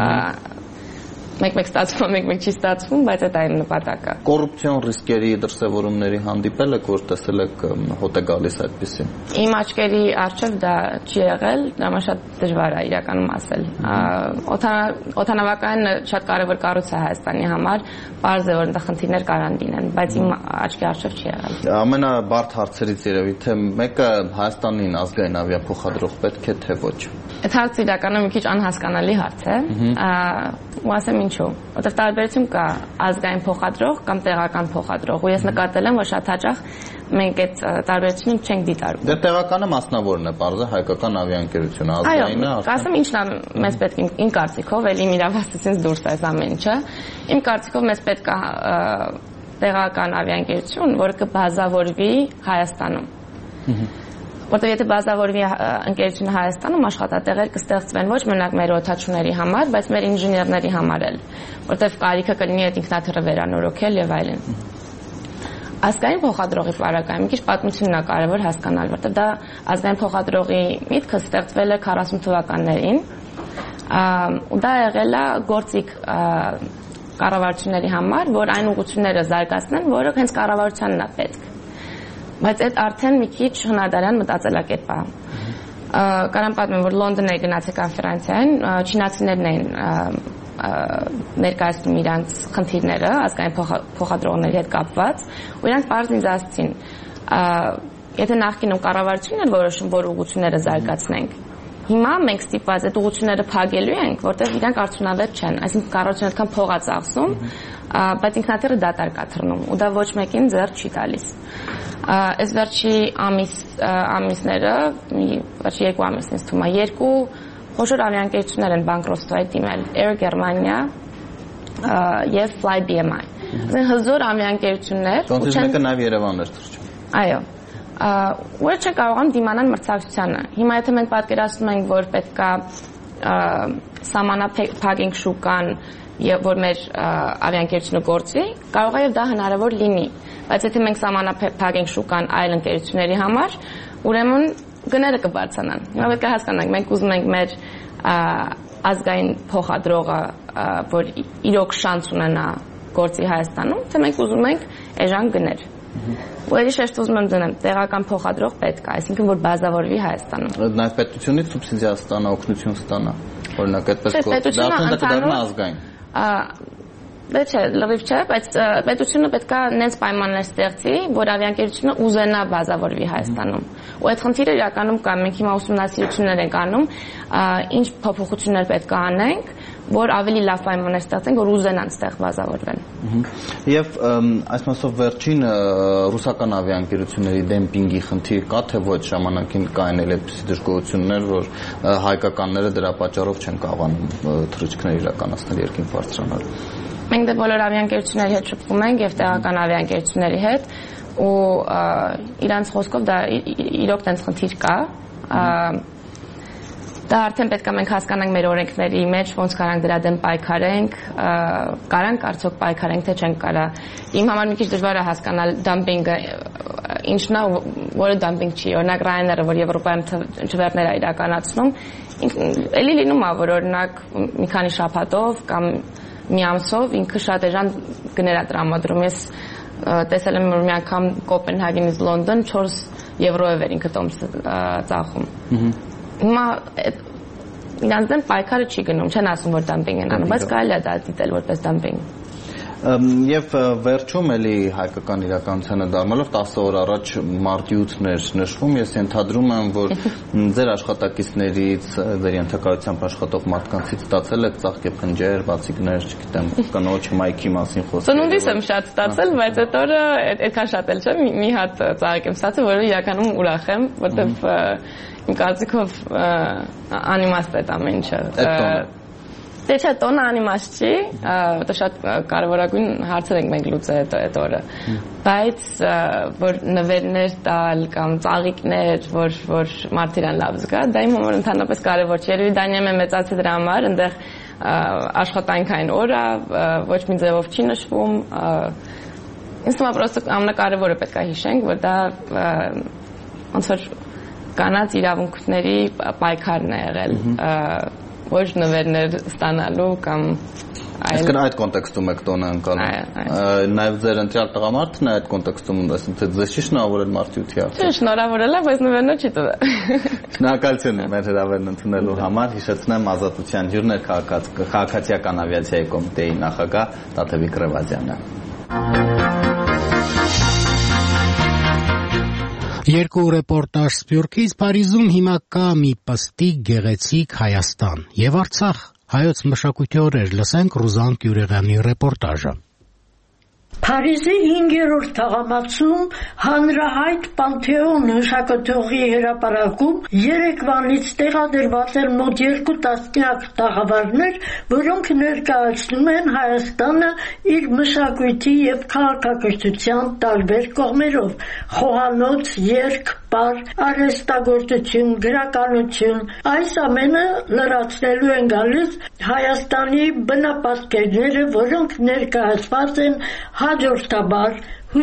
Մեկ-մեկ ստացվում, մեկ-մեկ չի ստացվում, բայց այդ այն նպատակը։ Կոռուպցիոն ռիսկերի դրսևորումների հանդիպել եք, որ տեսել եք հոտ է գալիս այդպեսին։ Իմ աչքերի առջև դա չի եղել, դա շատ դժվար է իրականում ասել։ Օդանավակայանը շատ կարևոր կառույց է Հայաստանի համար, պարզ է, որ այնտեղ խնդիրներ կարան լինեն, բայց իմ աչքի առջև չի եղել։ Ամենաբարդ հարցերից երևի թե մեկը Հայաստանին ազգային ավիափոխադրող պետք է թե ոչ։ Այդ հարցը իրականում մի քիչ անհասկանալի հարց է։ Ու ասեմ ինչու, որտեղ տարբերություն կա ազգային փոխադրող կամ տեղական փոխադրող, ու ես նկատել եմ, որ շատ հաճախ մենք այդ տարբերությունը չենք դիտարկում։ Դե տեղականը մասնավորն է, պարզը հայկական ավիաընկերությունը, ազգայինը։ Այո, ասեմ ինչն է մեզ պետք իմ կարծիքով, էլի իմ իրավասությունից դուրս է ամեն ինչը։ Իմ կարծիքով մեզ պետք է տեղական ավիաընկերություն, որը կբազավորվի Հայաստանում։ Որտեղ եթե բազավորվի ընկերությունը Հայաստանում, աշխատատեղեր կստեղծվեն ոչ մենակ մեր օդաչուների համար, բայց մեր ինժեներների համար էլ, որտեղ կարիքը կլինի այդ ինքնաթիռը վերանորոգել եւ այլն։ Ազգային փոխադրողի պարագայում մի քիչ պատմությունն է կարևոր հասկանալ, որտեղ դա ազգային փոխադրողի միտքը ստեղծվել է քառասուն թվականներին, ու դա եղել է գործիք կառավարությունների համար, որ այն ուղղությունները զարգացնեն, որը հենց կառավարությանն է պետք։ Բայց այդ արդեն մի քիչ հնարդարյան մտածելակերպ է։ Կարամ պատմեմ, որ Լոնդոն է գնացել կոնֆերանսիային, չինացիներն էին ներկայացնում իրանց խնդիրները ազգային փոխադրողների հետ կապված, ու իրանք պարզ ինձ ասացին, եթե նախկինում կառավարությունն էր որոշում, որ ուղղությունները զարգացնենք, հիմա մենք ստիպված այդ ուղղությունները փակելու ենք, որտեղ իրանք արդյունավետ չեն, այսինքն կառավարությունը այդքան փող է ծախսում, բայց ինքնաթիռը դատարկ է թռնում, ու դա ոչ մեկին ձեռք չի տալիս։ Այս վերջի ամիս ամիսները, վերջի երկու ամիսն ինձ թվում է, երկու խոշոր ավիաընկերություններ են բանկրոտствоյի դիմել, Air Germania եւ FlyBMI։ Այսինքն հզոր ավիաընկերություններ, ոնց մեկը նաեւ Երևանն էր թռչում։ Այո։ Ու չեն կարողանում դիմանալ մրցակցությանը։ Հիմա եթե մենք պատկերացնում ենք, որ պետքա սահմանափակենք շուկան եւ որ մեր ավիաընկերությունը գործի, կարող է եւ դա հնարավոր լինի, բայց եթե մենք սահմանափակենք շուկան այլ ընկերությունների համար, ուրեմն գները կբարձրանան։ Հիմա պետք է հասկանանք, մենք ուզում ենք մեր ազգային փոխադրողը, որ իրոք շանս ունենա գործի Հայաստանում, թե մենք ուզում ենք էժան գներ։ Ու էլի շեշտ ուզում եմ դնեմ, տեղական փոխադրող պետք է, այսինքն որ բազավորվի Հայաստանում։ Նաև պետությունից սուբսիդիա ստանա, օգնություն ստանա։ Օրինակ այդպես դա արդեն կդառնա ազգային։ Դե չէ, լրիվ չէ, բայց պետությունը պետք է նենց պայմաններ ստեղծի, որ ավիաընկերությունը ուզենա բազավորվի Հայաստանում։ Ու այդ խնդիրը իրականում կա, մենք հիմա ուսումնասիրություններ ենք անում, ինչ փոփոխություններ պետք է անենք, որ ավելի լավ պայմաններ ստեղծենք, որ ուզենան ստեղ բազավորվեն։ Եվ այս մասով վերջին ռուսական ավիաընկերությունների դեմպինգի խնդիր կա, թե ոչ ժամանակին կային էլ այդպիսի դժգոհություններ, որ հայկականները դրա պատճառով չեն կարողանում թռիչքներ իրականացնել, երկինք բարձրանալ։ Մենք դե բոլոր ավիաընկերությունների հետ շփվում ենք եւ տեղական ավիաընկերությունների հետ ու իրանց խոսքով դա իրոք տենց խնդիր կա։ Դա արդեն պետք է մենք հասկանանք մեր օրենքների մեջ ոնց կարանք դրա դեմ պայքարենք, կարանք արդյոք պայքարենք, թե չենք կարա։ Իմ համար մի քիչ դժվար է հասկանալ դամպինգը ինչն է, որը դամպինգ չի։ Օրինակ Ryanair-ը, որ Եվրոպայում չվերներ է իրականացնում, էլի լինում է, որ օրինակ մի քանի շաբաթով կամ մի ամսով ինքը շատ էժան գներ է տրամադրում։ Ես տեսել եմ որ մի անգամ Կոպենհագենից Լոնդոն չորս եվրոյով էր ինքը տոմսը ծախում։ Հիմա իրանց դեմ պայքարը չի գնում, չեն ասում որ դամպինգ են անում, բայց կարելի է դա դիտել որպես դամպինգ։ Եվ վերջում էլի հայկական իրականությանը դառնալով տասը օր առաջ մարտի ութներ նշվում, ես ենթադրում եմ, որ ձեր աշխատակիցներից, ձեր ենթակայությամբ աշխատող մարդկանցից ստացել եք ծաղկեփնջեր, բացիկներ, չգիտեմ, կնոջ մայքի մասին խոսել։ Ծնունդիս եմ շատ ստացել, բայց այդ օրը այդքան շատ էլ չէ, մի հատ ծաղիկ եմ ստացել, որը իրականում ուրախ եմ, որտեվ իմ կարծիքով անիմաստ է ամեն ինչը։ Դե չէ, տոնը անիմաստ չի, որտեղ շատ կարևորագույն հարցեր ենք մենք լուծել այդ օրը։ Բայց որ նվերներ տալ կամ ծաղիկներ, որ որ մարդիրան լավ զգա, դա իմ համար ընդհանրապես կարևոր չէ։ Երևի Դանիայում եմ մեծացել դրա համար, այնտեղ աշխատանքային օր է, ոչ մի ձևով չի նշվում։ Ինձ թվում է պրոստը ամենակարևորը պետք է հիշենք, որ դա ոնց որ կանանց իրավունքների պայքարն է եղել, ոչ նվերներ ստանալու կամ այլ։ Իսկ այդ կոնտեքստում եք տոնը անցալու։ Նաև ձեր ընտրյալ տղամարդն է այդ կոնտեքստում, ասում թե ձեզ չի շնորհավորել մարտի ութի արդյոք։ Չէ, շնորհավորել է, բայց նվերներ չի տվել։ Շնորհակալություն մեր հրավերն ընդունելու համար։ Հիշեցնեմ Ազատության հյուրն էր քաղաքացիական ավիացիայի կոմիտեի նախագահ Տաթևիկ Ռևազյանը։ Երկու ռեպորտաժ Սփյուռքից Փարիզում հիմա կա մի պստիկ գեղեցիկ Հայաստան եւ Արցախ հայոց մշակույթի օրեր լսենք Ռուզան Կյուրեղյանի ռեպորտաժը։ Փարիզի հինգերորդ թաղամասում հանրահայտ Պանթեոն հուշակոթողի հրապարակում երեկվանից տեղադրված են մոտ երկու տասնյակ տաղավարներ, որոնք ներկայացնում են Հայաստանը իր մշակույթի եւ քաղաքակրթության տարբեր կողմերով՝ խոհանոց, երգ, պար, արհեստագործություն, գրականություն։ Այս ամենը լրացնելու են գալիս Հայաստանի բնապատկերները, որոնք ներկայացված են հաջորդաբար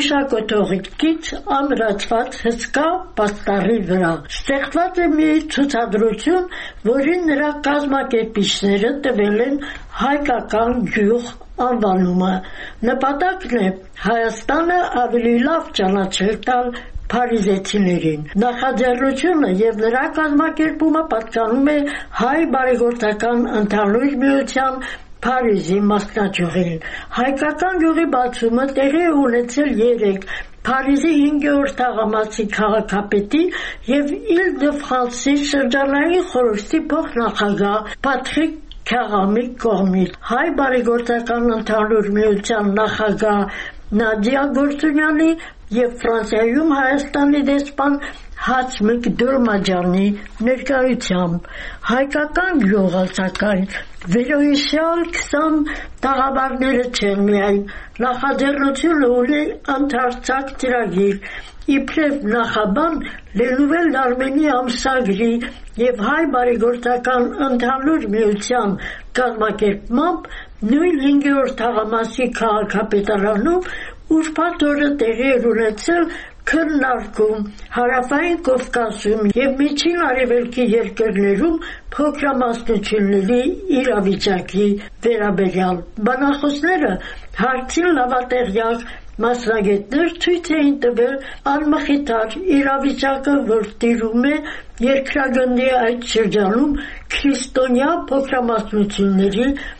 հուշակոթողից ամրացված հսկա պաստառի վրա։ Ստեղծված է մի ցուցադրություն, որի նրա կազմակերպիչները տվել են հայկական գյուղ անվանումը։ Նպատակն է Հայաստանը ավելի լավ ճանաչել տալ փարիզեցիներին։ Նախաձեռնությունը եւ նրա կազմակերպումը պատկանում է Հայ բարեգործական ընդհանուր միության Փարիզի մասնաճյուղին։ Հայկական գյուղի բացումը տեղի է ունեցել երեկ Փարիզի հինգերորդ թաղամասի քաղաքապետի եւ Իլ-դե-Ֆրանսի շրջանային խորհրդի փոխնախագահ Պատրիկ Քաղամի կողմից։ Հայ բարեգործական ընդհանուր միության նախագահ Նադիա Գործունյանի եւ Ֆրանսիայում Հայաստանի դեսպան Հացմիկ Դոլմաջանի ներկայությամբ հայկական գյուղը սակայն վերոհիշյալ քսան տաղավարները չեն միայն, նախաձեռնությունը ունի ընդարձակ ծրագիր, իբրև նախաբան Լենուվել Արմենի ամսագրի եւ Հայ բարեգործական ընդհանուր միության կազմակերպմամբ նույն հինգերորդ թաղամասի քաղաքապետարանում ուրբաթ օրը տեղի էր ունեցել քննարկում Հարավային Կովկասում եւ Միջին Արևելքի երկրներում փոքրամասնությունների իրավիճակի վերաբերյալ։ Բանախոսները հարցին լավատեղյակ մասնագետներ ցույց էին տվել անմխիթար իրավիճակը, որ տիրում է երկրագնդի այդ շրջանում քրիստոնյա փոքրամասնությունների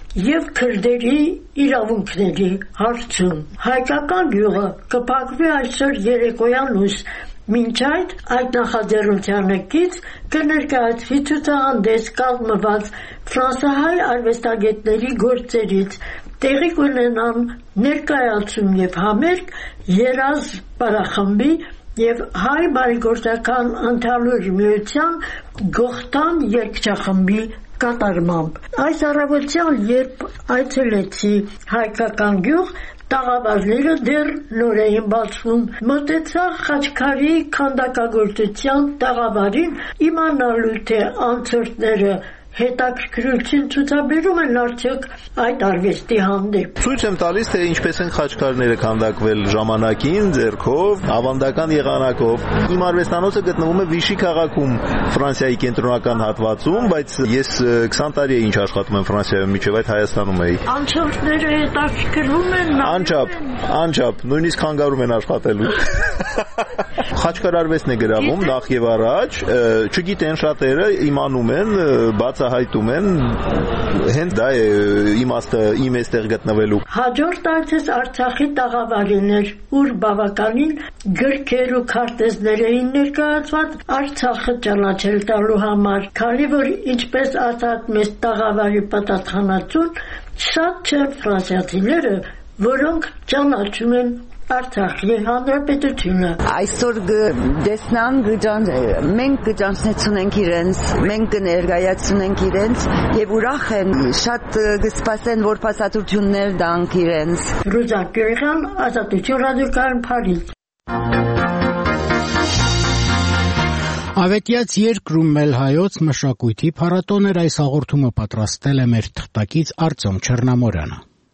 եւ քրդերի իրավունքների հարցում։ Հայկական գյուղը կփակվի այսօր երեկոյան ուս, մինչ այդ այդ նախաձեռնությանը կից կներկայացվի ցուցահանդես կազմված ֆրանսահայ արվեստագետների գործերից, տեղի կունենան ներկայացում եւ համերգ երազ բարախմբի եւ հայ բարեգործական ընդհանուր միության գողթան երգչախմբի կատարմամբ։ Այս առավոտյան, երբ այցելեցի հայկական գյուղ, տաղավարները դեռ նոր էին բացվում, մոտեցա Խաչքարի քանդակագործության տաղավարին իմանալու, թե անցորդները հետաքրքրություն ցուցաբերում են արդյոք այդ արվեստի հանդեպ։ Ցույց եմ տալիս, թե ինչպես են խաչքարները քանդակվել ժամանակին, ձեռքով, ավանդական եղանակով։ Իմ արվեստանոցը գտնվում է Վիշի քաղաքում, Ֆրանսիայի կենտրոնական հատվածում, բայց ես քսան տարի է ինչ աշխատում եմ Ֆրանսիայում, մինչև այդ Հայաստանում էի։ Անցորդները հետաքրքրվում են, անչափ, անչափ, նույնիսկ խանգարում են աշխատելու։ Խաչքար արվեստն է գրավում նախ եւ առաջ, չգիտեն շատերը, իմանում են, բացահայտում են, հենց դա է իմաստը իմ այստեղ գտնվելու։ Հաջորդ այցս Արցախի տաղավարին էր, ուր բավականին գրքեր ու քարտեզներ էին ներկայացված Արցախը ճանաչել տալու համար, քանի որ ինչպես ասաց մեծ տաղավարի պատասխանատուն, շատ չեն ֆրանսիացիները, որոնք ճանաչում են Արցախի հանրապետությունը։ Այսօր դեսնան գճան մենք գճանցնեցունենք իրենց, մենք կներկայացնենք իրենց եւ ուրախ են, շատ կսպասեն, որ փաստաթղթություններ տանք իրենց։ Ռուզա Գերգան, Ազատություն ռադիոկայան, Փարիզ։ Ավետյաց երկրում Մելհայոց մշակույթի փառատոն էր, այս հաղորդումը պատրաստել է մեր թղթակից Արտյոմ Չեռնամորյանը։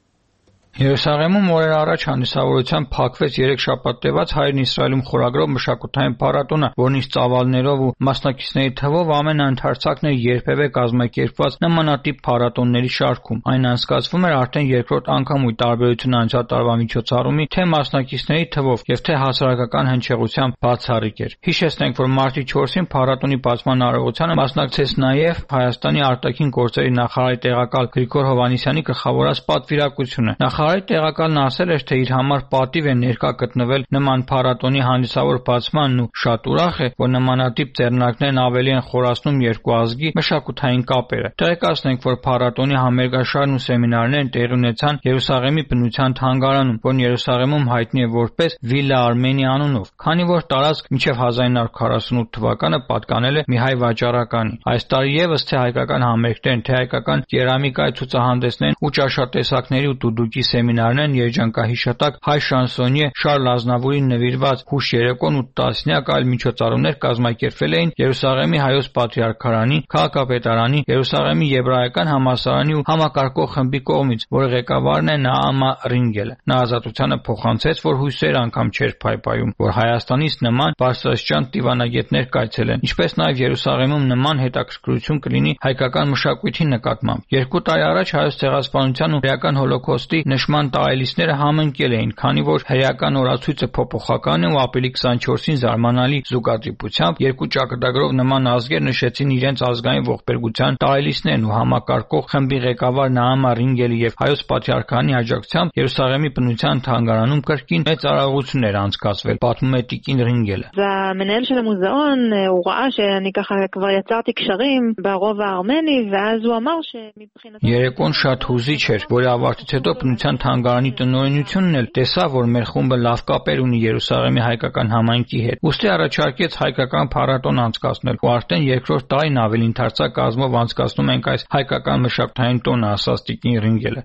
Երուսաղեմում օրեր առաջ հանդիսավորությամբ փակվեց երեք շաբաթ տևած Հայրն Իսրայելում խորագրով մշակութային փառատոնը, որն իր ծավալներով ու մասնակիցների թվով ամենաընդարձակն էր երբևէ կազմակերպված նմանատիպ փառատոնների շարքում։ Այն անցկացվում էր արդեն երկրորդ անգամ ու տարբերությունը անցյալ տարվա միջոցառումի թե մասնակիցների թվով եւ թե հասարակական հնչեղությամբ բացառիկ էր։ Հիշեցնենք, որ մարտի չորսին փառատոնի բացման արարողությանը մասնակցեց նաեւ Հայաստանի արտաքին գործերի նախարարի տեղակալ Գրիգոր Հովհաննիսյանի գլխավորած պատվիրակությունը։ Նախարարի տեղակալն ասել էր, թե իր համար պատիվ է ներկա գտնվել նման փառատոնի հանդիսավոր բացմանն ու շատ ուրախ է, որ նմանատիպ ձեռնարկներն ավելի են խորացնում երկու ազգի մշակութային կապերը։ Տեղեկացնենք, որ փառատոնի համերգաշարն ու սեմինարներն տեղի ունեցան Երուսաղեմի բնության թանգարանում, որն Երուսաղեմում հայտնի է որպես Վիլլա Արմենիա անունով, քանի որ տարածք մինչև հազար իննյակ քառասունութ թվականը պատկանել է մի հայ վաճառականի։ Այս տարի եւս թե հայկական համերգներն, թե հայկական կերամիկայի ցուցահանդեսներն ու ճաշատեսակների ու դուդուկի սեմինարներն երջանկահիշատակ հայ շանսոնյե Շարլ Ազնավուրին նվիրված հուշ երեկոն ու տասնյակ այլ միջոցառումներ կազմակերպվել էին Երուսաղեմի հայոց պատրիարքարանի, քաղաքապետարանի, Երուսաղեմի եբրայական համալսարանի ու համակարգող խմբի կողմից, որի ղեկավարն է Նաամա Ռինգելը։ Նա Ազատությանը փոխանցեց, որ հույսեր անգամ չէր փայփայում, որ Հայաստանից նման բարձրաստիճան դիվանագետներ կայցելեն, ինչպես նաև Երուսաղեմում նման հետաքրքրություն կլինի հայկական մշակույթի նկատմամբ։ Երկու տարի առաջ հայոց ցեղասպանության ու հրեական հոլոկոստի նշման տարելիցները համընկել էին, քանի որ հրեական օրացույցը փոփոխական է ու ապրիլի քսանչորսին զարմանալի զուգադիպությամբ երկու ճակատագրով նման ազգեր նշեցին իրենց ազգային ողբերգության տարելիցներն ու համակարգող խմբի ղեկավար Նաամա Ռինգելի եւ հայոց պատրիարքանի աջակցությամբ Երուսաղեմի բնության թանգարանում կրկին մեծ արարողություն էր անցկացվել, պատմում է Տիկին Ռինգելը։ והמנהל של המוזיאון הוא ראה שאני ככה כבר יצרתי קשרים ברובע הארמני ואז הוא אמר שמבחינת Երեկոն շատ հուզիչ էր, որի ավարտից հետո բնության թանգարանի տնօրինությունն էլ տեսավ, որ մեր խումբը լավ կապեր ունի Երուսաղեմի հայկական համայնքի հետ։ Ուստի առաջարկեց հայկական փառատոն անցկացնել, ու արդեն երկրորդ տարին ավելի ընդարձակ կազմով անցկացնում ենք այս հայկական մշակութային տոնը, ասաց Տիկին Ռինգելը։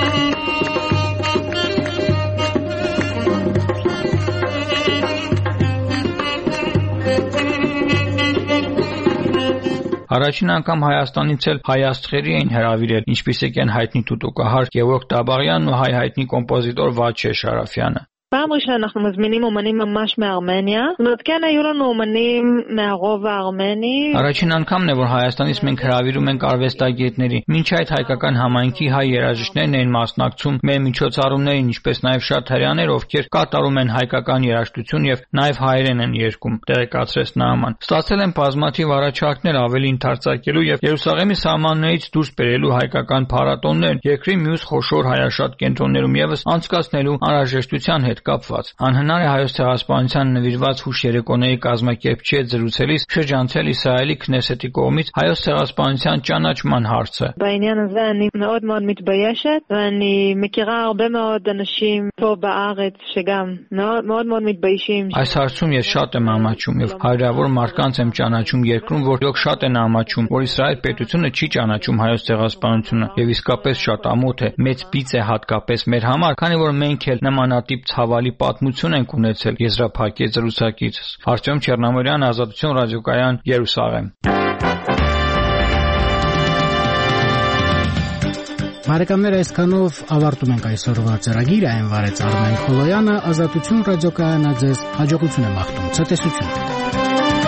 Առաջին անգամ Հայաստանից էլ հայ աստղերի էին հրավիրել, ինչպիսիք են հայտնի թութուկահար Գևորգ Տաբաղյանն ու հայ հայտնի կոմպոզիտոր Վաչե Շարաֆյանը։ פעם ראשונה אנחנו מזמינים אומנים ממש מארמניה. זאת אומרת, כן, היו לנו אומנים מהרוב הארמני. Առաջին անգամն է, որ Հայաստանից մենք հրավիրում ենք արվեստագետների։ Մինչ այդ հայկական համայնքի հայ երաժիշտներն են մասնակցում մեր միջոցառումներին, ինչպես նաև շատ հրեաներ, ովքեր կատարում են հայկական երաժշտություն եւ նաև հայերեն են երգում, տեղեկացրեց նահաման։ Ստացել են բազմաթիվ առաջարկներ ավելի ընդարձակելու եւ Երուսաղեմի սահմաններից դուրս բերելու հայկական փառատոններ, երկրի մյուս խոշոր հայաշատ կենտրոններում եւս անցկացնելու անհրաժեշտության հետ կապված։ Անհնար է Հայոց ցեղասպանության նվիրված հուշ երեկոների կազմակերպչի հետ զրուցելիս շրջանցել Իսրայելի քնեսետի կողմից Հայոց ցեղասպանության ճանաչման հարցը։ בעניין הזה אני מאוד מאוד מתביישת ואני מכירה הרבה מאוד אנשים פה בארץ שגם מאוד מאוד מאוד מתביישים. Այս հարցում ես շատ եմ ամաչում եւ հարյուրավոր մարդկանց եմ ճանաչում երկրում, որոնք շատ են ամաչում, որ Իսրայել պետությունը չի ճանաչում Հայոց ցեղասպանությունը եւ իսկապես շատ ամոթ է, մեծ պիծ է հատկապես մեր համար, քանի որ մենք էլ նմանատիպ ցավալի պատմություն ենք ունեցել, եզրափակեց զրուցակիցս։ Արտյոմ Չեռնամորյան, Ազատություն ռադիոկայան, Երուսաղեմ։ Բարեկամներ, այսքանով ավարտում ենք այսօրվա ծրագիրը, այն վարեց Արմեն Խոլոյանը, Ազատություն ռադիոկայանը ձեզ հաջողություն եմ աղթում, ցտեսություն։